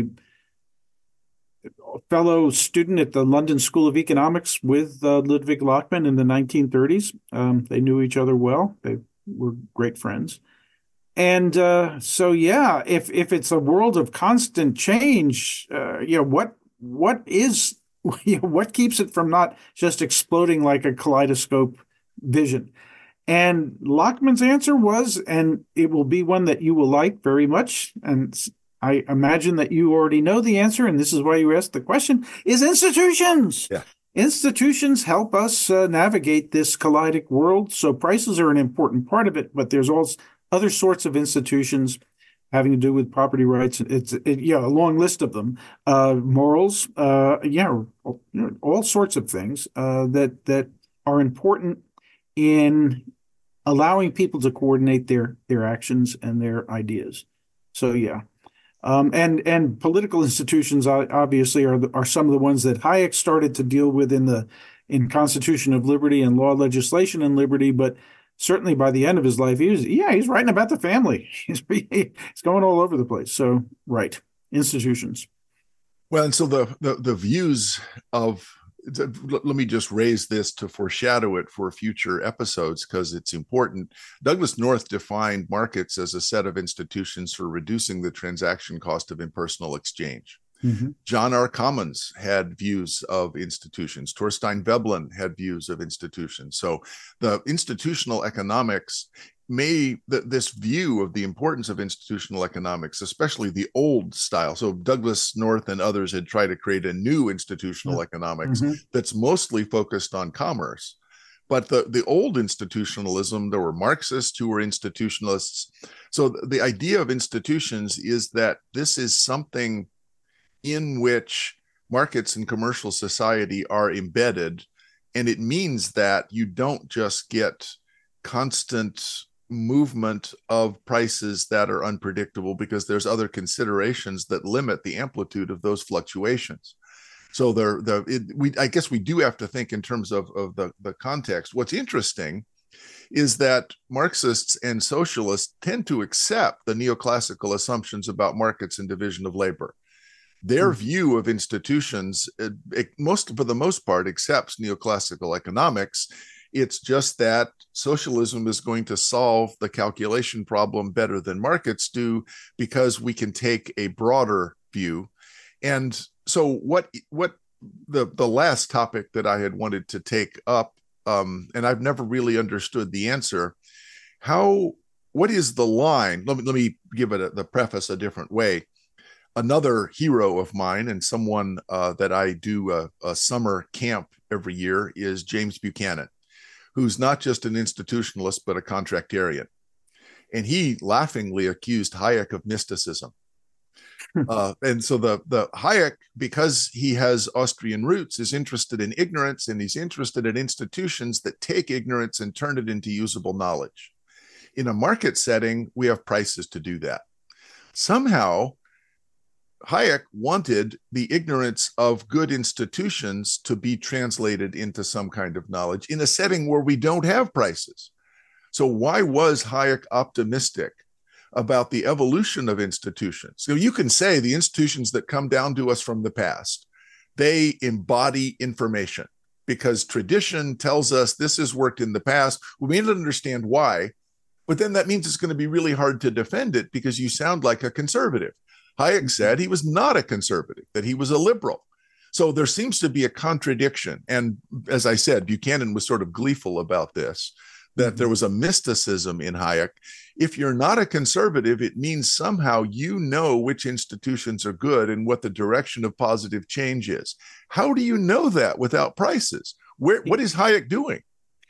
fellow student at the London School of Economics with Ludwig Lachmann in the 1930s. They knew each other well. They were great friends. And so, yeah, if it's a world of constant change, what keeps it from not just exploding like a kaleidoscope vision? And Lachmann's answer was, and it will be one that you will like very much, and I imagine that you already know the answer, and this is why you asked the question, is institutions. Yeah. Institutions help us navigate this kaleidic world. So prices are an important part of it, but there's also other sorts of institutions having to do with property rights. It's a long list of them. Morals, all sorts of things that are important in allowing people to coordinate their actions and their ideas. So yeah. And political institutions obviously are some of the ones that Hayek started to deal with in Constitution of Liberty and Law, Legislation, and Liberty. But certainly by the end of his life, he's writing about the family. He's going all over the place. So right, institutions. Well, and so the views of, let me just raise this to foreshadow it for future episodes because it's important. Douglas North defined markets as a set of institutions for reducing the transaction cost of impersonal exchange. Mm-hmm. John R. Commons had views of institutions. Thorstein Veblen had views of institutions. So the institutional economics this view of the importance of institutional economics, especially the old style. So Douglas North and others had tried to create a new institutional economics that's mostly focused on commerce. But the old institutionalism, there were Marxists who were institutionalists. So the idea of institutions is that this is something in which markets and commercial society are embedded. And it means that you don't just get constant movement of prices that are unpredictable because there's other considerations that limit the amplitude of those fluctuations. So I guess we do have to think in terms of the context. What's interesting is that Marxists and socialists tend to accept the neoclassical assumptions about markets and division of labor. Their view of institutions, for the most part, accepts neoclassical economics. It's just that socialism is going to solve the calculation problem better than markets do because we can take a broader view. And so what the last topic that I had wanted to take up, and I've never really understood the answer, what is the line? Let me give it the preface a different way. Another hero of mine and someone that I do a summer camp every year is James Buchanan, who's not just an institutionalist, but a contractarian. and he laughingly accused Hayek of mysticism. And so the Hayek, because he has Austrian roots, is interested in ignorance, and he's interested in institutions that take ignorance and turn it into usable knowledge. In a market setting, we have prices to do that. Somehow, Hayek wanted the ignorance of good institutions to be translated into some kind of knowledge in a setting where we don't have prices. So why was Hayek optimistic about the evolution of institutions? So you can say the institutions that come down to us from the past, they embody information because tradition tells us this has worked in the past. We may not understand why, but then that means it's going to be really hard to defend it because you sound like a conservative. Hayek said he was not a conservative, that he was a liberal. So there seems to be a contradiction. And as I said, Buchanan was sort of gleeful about this, that there was a mysticism in Hayek. If you're not a conservative, it means somehow you know which institutions are good and what the direction of positive change is. How do you know that without prices? What is Hayek doing?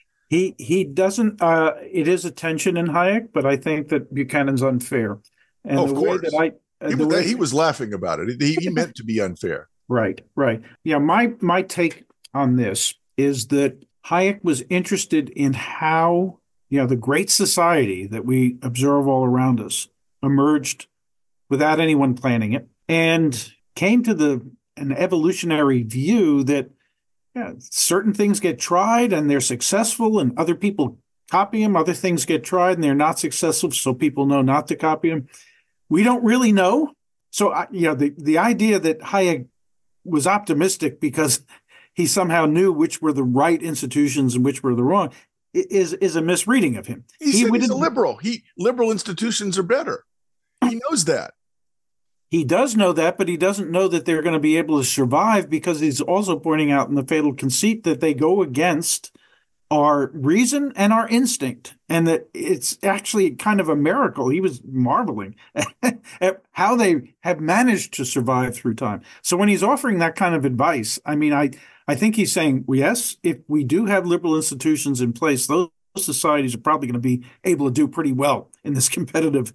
He doesn't. It is a tension in Hayek, but I think that Buchanan's unfair. And of the course. way that He was laughing about it. He meant to be unfair. Right. Yeah, my take on this is that Hayek was interested in how, the great society that we observe all around us emerged without anyone planning it and came to an evolutionary view that certain things get tried and they're successful and other people copy them. Other things get tried and they're not successful, so people know not to copy them. We don't really know. So, the idea that Hayek was optimistic because he somehow knew which were the right institutions and which were the wrong is a misreading of him. He's a liberal. Liberal institutions are better. He knows that. He does know that, but he doesn't know that they're going to be able to survive because he's also pointing out in the Fatal Conceit that they go against our reason and our instinct, and that it's actually kind of a miracle. He was marveling at how they have managed to survive through time. So when he's offering that kind of advice, I think he's saying, well, yes, if we do have liberal institutions in place, those societies are probably going to be able to do pretty well in this competitive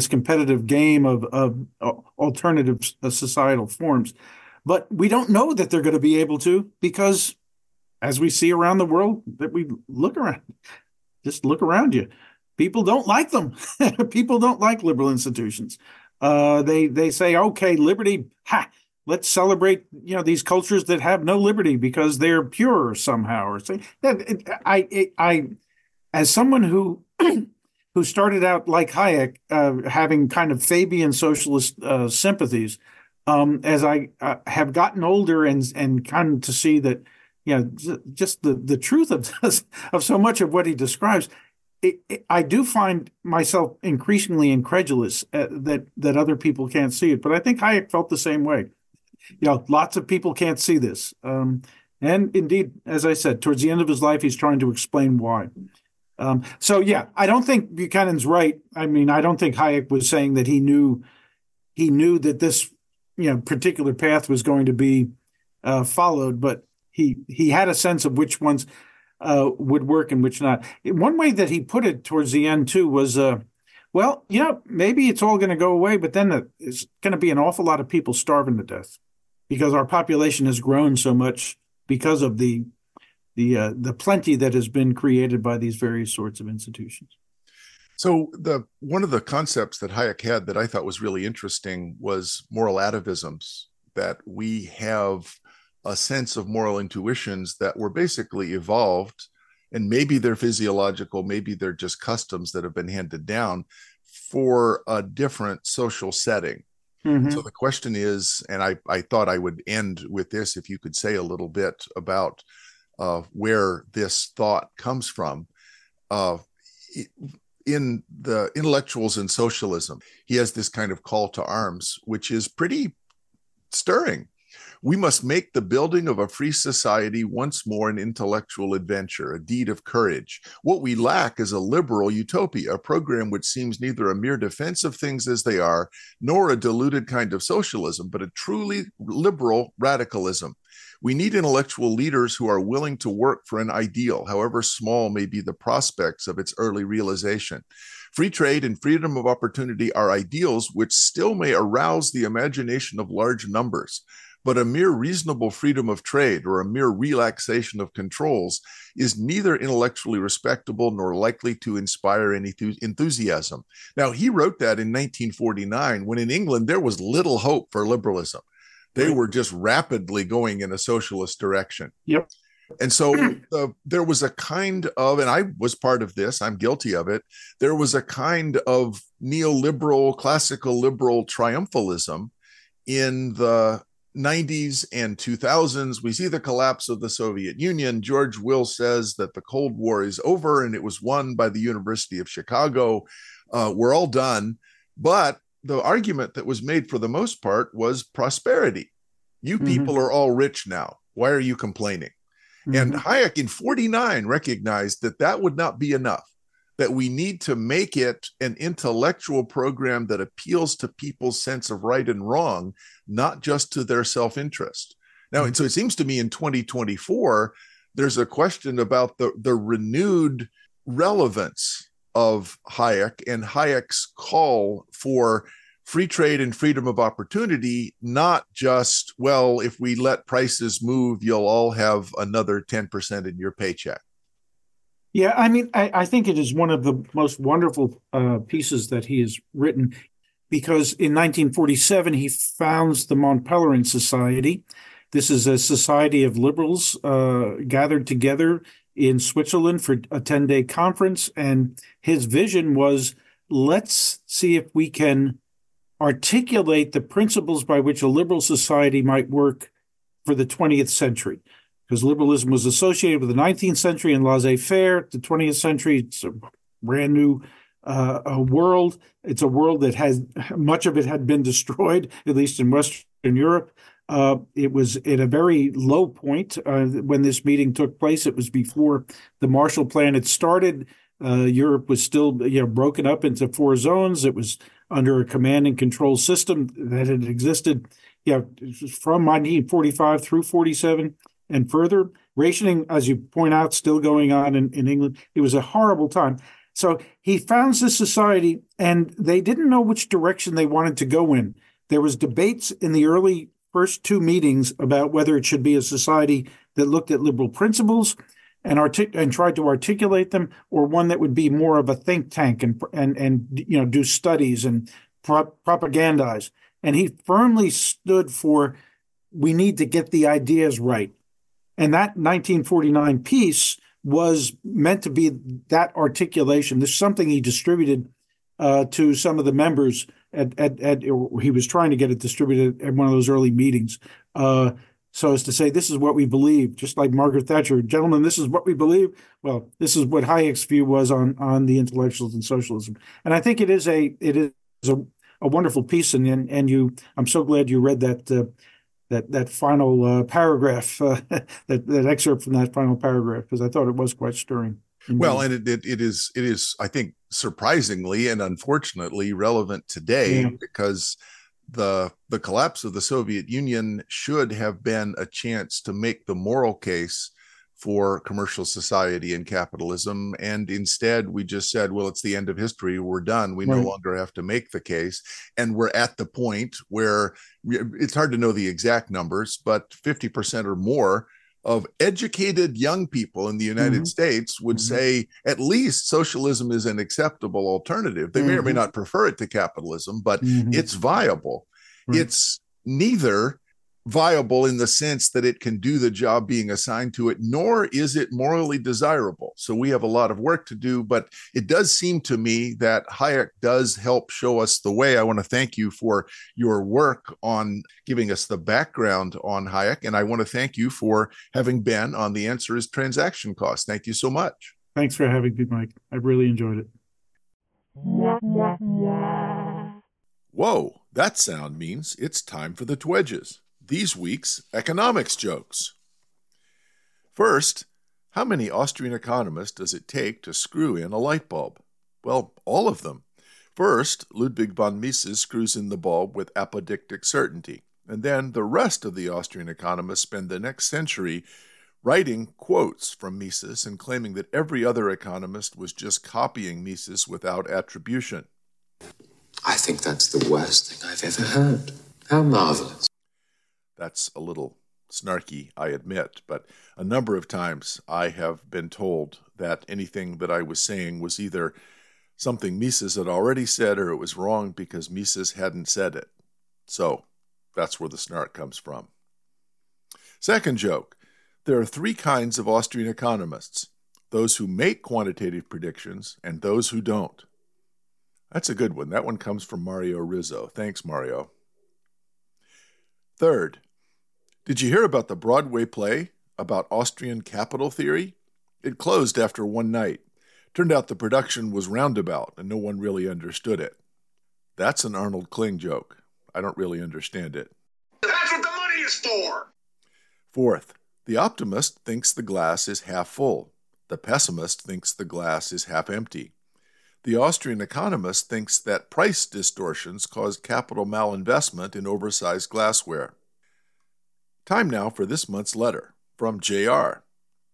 game of alternative societal forms. But we don't know that they're going to be able to because, as we see around the world, that we look around, just look around you. People don't like them. People don't like liberal institutions. They say, okay, liberty, let's celebrate, these cultures that have no liberty because they're pure somehow. Or say I as someone who started out like Hayek, having kind of Fabian socialist sympathies, as I have gotten older and come to see that, just the truth of so much of what he describes, I do find myself increasingly incredulous that other people can't see it. But I think Hayek felt the same way. Lots of people can't see this. And indeed, as I said, towards the end of his life, he's trying to explain why. I don't think Buchanan's right. I don't think Hayek was saying that he knew that this, particular path was going to be followed, but he had a sense of which ones would work and which not. One way that he put it towards the end too was, maybe it's all going to go away, but then there's going to be an awful lot of people starving to death because our population has grown so much because of the plenty that has been created by these various sorts of institutions. So one of the concepts that Hayek had that I thought was really interesting was moral atavisms, that we have a sense of moral intuitions that were basically evolved, and maybe they're physiological, maybe they're just customs that have been handed down for a different social setting. Mm-hmm. So the question is, and I thought I would end with this, if you could say a little bit about where this thought comes from. In the Intellectuals in Socialism, he has this kind of call to arms, which is pretty stirring, We must make the building of a free society once more an intellectual adventure, a deed of courage. What we lack is a liberal utopia, a program which seems neither a mere defense of things as they are, nor a diluted kind of socialism, but a truly liberal radicalism. We need intellectual leaders who are willing to work for an ideal, however small may be the prospects of its early realization. Free trade and freedom of opportunity are ideals which still may arouse the imagination of large numbers. But a mere reasonable freedom of trade or a mere relaxation of controls is neither intellectually respectable nor likely to inspire any enthusiasm. Now, he wrote that in 1949 when in England there was little hope for liberalism. They were just rapidly going in a socialist direction. Yep. And so there was a kind of, and I was part of this, I'm guilty of it, there was a kind of neoliberal, classical liberal triumphalism in the 90s and 2000s. We see the collapse of the Soviet Union. George Will says that the Cold War is over and it was won by the University of Chicago. We're all done. But the argument that was made for the most part was prosperity. You people are all rich now. Why are you complaining? And Hayek in 49 recognized that that would not be enough, that we need to make it an intellectual program that appeals to people's sense of right and wrong, not just to their self-interest. Now, and so it seems to me in 2024, there's a question about the renewed relevance of Hayek and Hayek's call for free trade and freedom of opportunity, not just, well, if we let prices move, you'll all have another 10% in your paycheck. Yeah, I mean, I think it is one of the most wonderful pieces that he has written, because in 1947, he founds the Mont Pelerin Society. This is a society of liberals gathered together in Switzerland for a 10-day conference. And his vision was, let's see if we can articulate the principles by which a liberal society might work for the 20th century. Because liberalism was associated with the 19th century and laissez-faire. The 20th century, it's a brand new world. It's a world that has, much of it had been destroyed, at least in Western Europe. It was at a very low point when this meeting took place. It was before the Marshall Plan had started. Europe was still broken up into 4 zones. It was under a command and control system that had existed from 1945 through 47. And further, rationing, as you point out, still going on in England. It was a horrible time. So he founds this society, and they didn't know which direction they wanted to go in. There was debates in the early first 2 meetings about whether it should be a society that looked at liberal principles and tried to articulate them, or one that would be more of a think tank and do studies and propagandize. And he firmly stood for, we need to get the ideas right. And that 1949 piece was meant to be that articulation. This is something he distributed to some of the members he was trying to get it distributed at one of those early meetings. So as to say, this is what we believe, just like Margaret Thatcher, gentlemen, this is what we believe. Well, this is what Hayek's view was on the intellectuals and socialism. And I think it is a wonderful piece. And I'm so glad you read that final paragraph, that excerpt from that final paragraph, because I thought it was quite stirring. Indeed. Well, and it is, I think, surprisingly and unfortunately relevant today, because the collapse of the Soviet Union should have been a chance to make the moral case for commercial society and capitalism. And instead, we just said, well, it's the end of history. We're done. We no longer have to make the case. And we're at the point where it's hard to know the exact numbers, but 50% or more of educated young people in the United States would say at least socialism is an acceptable alternative. They may or may not prefer it to capitalism, but it's viable. It's neither viable in the sense that it can do the job being assigned to it, nor is it morally desirable. So we have a lot of work to do, but it does seem to me that Hayek does help show us the way. I want to thank you for your work on giving us the background on Hayek, and I want to thank you for having been on The Answer is Transaction Cost. Thank you so much. Thanks for having me, Mike. I really enjoyed it. Whoa, that sound means it's time for the Twedges. these week's economics jokes. First, how many Austrian economists does it take to screw in a light bulb? Well, all of them. First, Ludwig von Mises screws in the bulb with apodictic certainty, and then the rest of the Austrian economists spend the next century writing quotes from Mises and claiming that every other economist was just copying Mises without attribution. I think that's the worst thing I've ever heard. How marvelous. That's a little snarky, I admit, but a number of times I have been told that anything that I was saying was either something Mises had already said or it was wrong because Mises hadn't said it. So that's where the snark comes from. Second joke. There are three kinds of Austrian economists: those who make quantitative predictions and those who don't. That's a good one. That one comes from Mario Rizzo. Thanks, Mario. Third, did you hear about the Broadway play about Austrian capital theory? It closed after one night. Turned out the production was roundabout and no one really understood it. That's an Arnold Kling joke. I don't really understand it. That's what the money is for! Fourth, the optimist thinks the glass is half full. The pessimist thinks the glass is half empty. The Austrian economist thinks that price distortions cause capital malinvestment in oversized glassware. Time now for this month's letter from JR.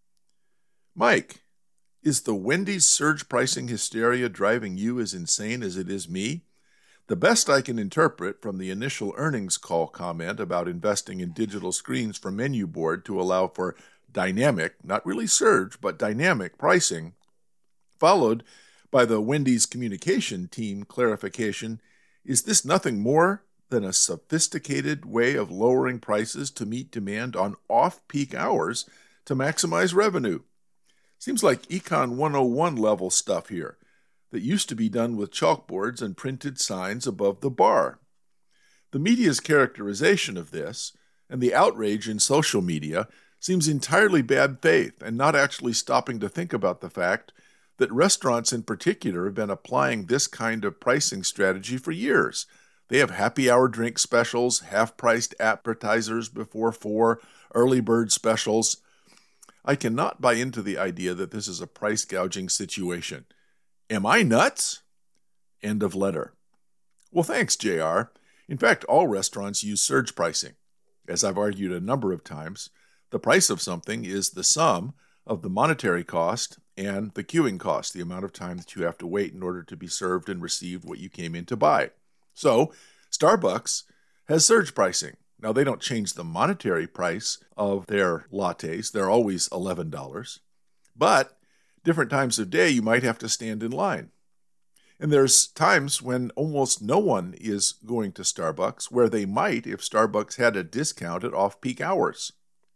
Mike, is the Wendy's surge pricing hysteria driving you as insane as it is me? The best I can interpret from the initial earnings call comment about investing in digital screens for menu board to allow for dynamic, not really surge, but dynamic pricing, followed by the Wendy's communication team clarification, is this nothing more than a sophisticated way of lowering prices to meet demand on off-peak hours to maximize revenue? Seems like Econ 101 level stuff here that used to be done with chalkboards and printed signs above the bar. The media's characterization of this and the outrage in social media seems entirely bad faith and not actually stopping to think about the fact that restaurants in particular have been applying this kind of pricing strategy for years. They have happy hour drink specials, half-priced appetizers before 4, early bird specials. I cannot buy into the idea that this is a price gouging situation. Am I nuts? End of letter. Well, thanks, JR. In fact, all restaurants use surge pricing. As I've argued a number of times, the price of something is the sum of the monetary cost and the queuing cost, the amount of time that you have to wait in order to be served and receive what you came in to buy. So, Starbucks has surge pricing. Now, they don't change the monetary price of their lattes. They're always $11. But different times of day, you might have to stand in line. And there's times when almost no one is going to Starbucks, where they might if Starbucks had a discount at off-peak hours.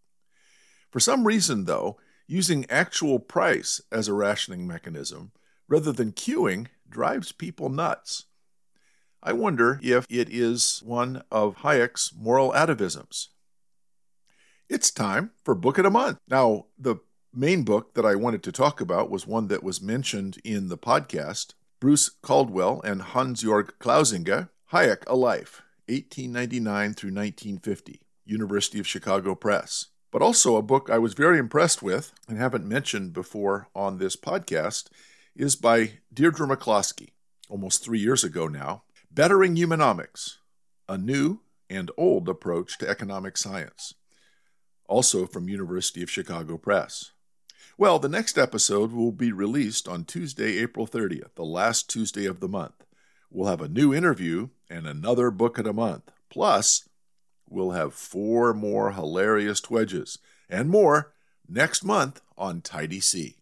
For some reason, though, using actual price as a rationing mechanism rather than queuing drives people nuts. I wonder if it is one of Hayek's moral atavisms. It's time for Book of the Month. Now, the main book that I wanted to talk about was one that was mentioned in the podcast, Bruce Caldwell and Hans-Jörg Klausinger, Hayek, A Life, 1899 through 1950, University of Chicago Press. But also a book I was very impressed with and haven't mentioned before on this podcast is by Deirdre McCloskey, almost 3 years ago now, Bettering Humanomics, a New and Old Approach to Economic Science, also from University of Chicago Press. Well, the next episode will be released on Tuesday, April 30th, the last Tuesday of the month. We'll have a new interview and another book of the month. Plus, we'll have 4 more hilarious twedges and more next month on Tidy C.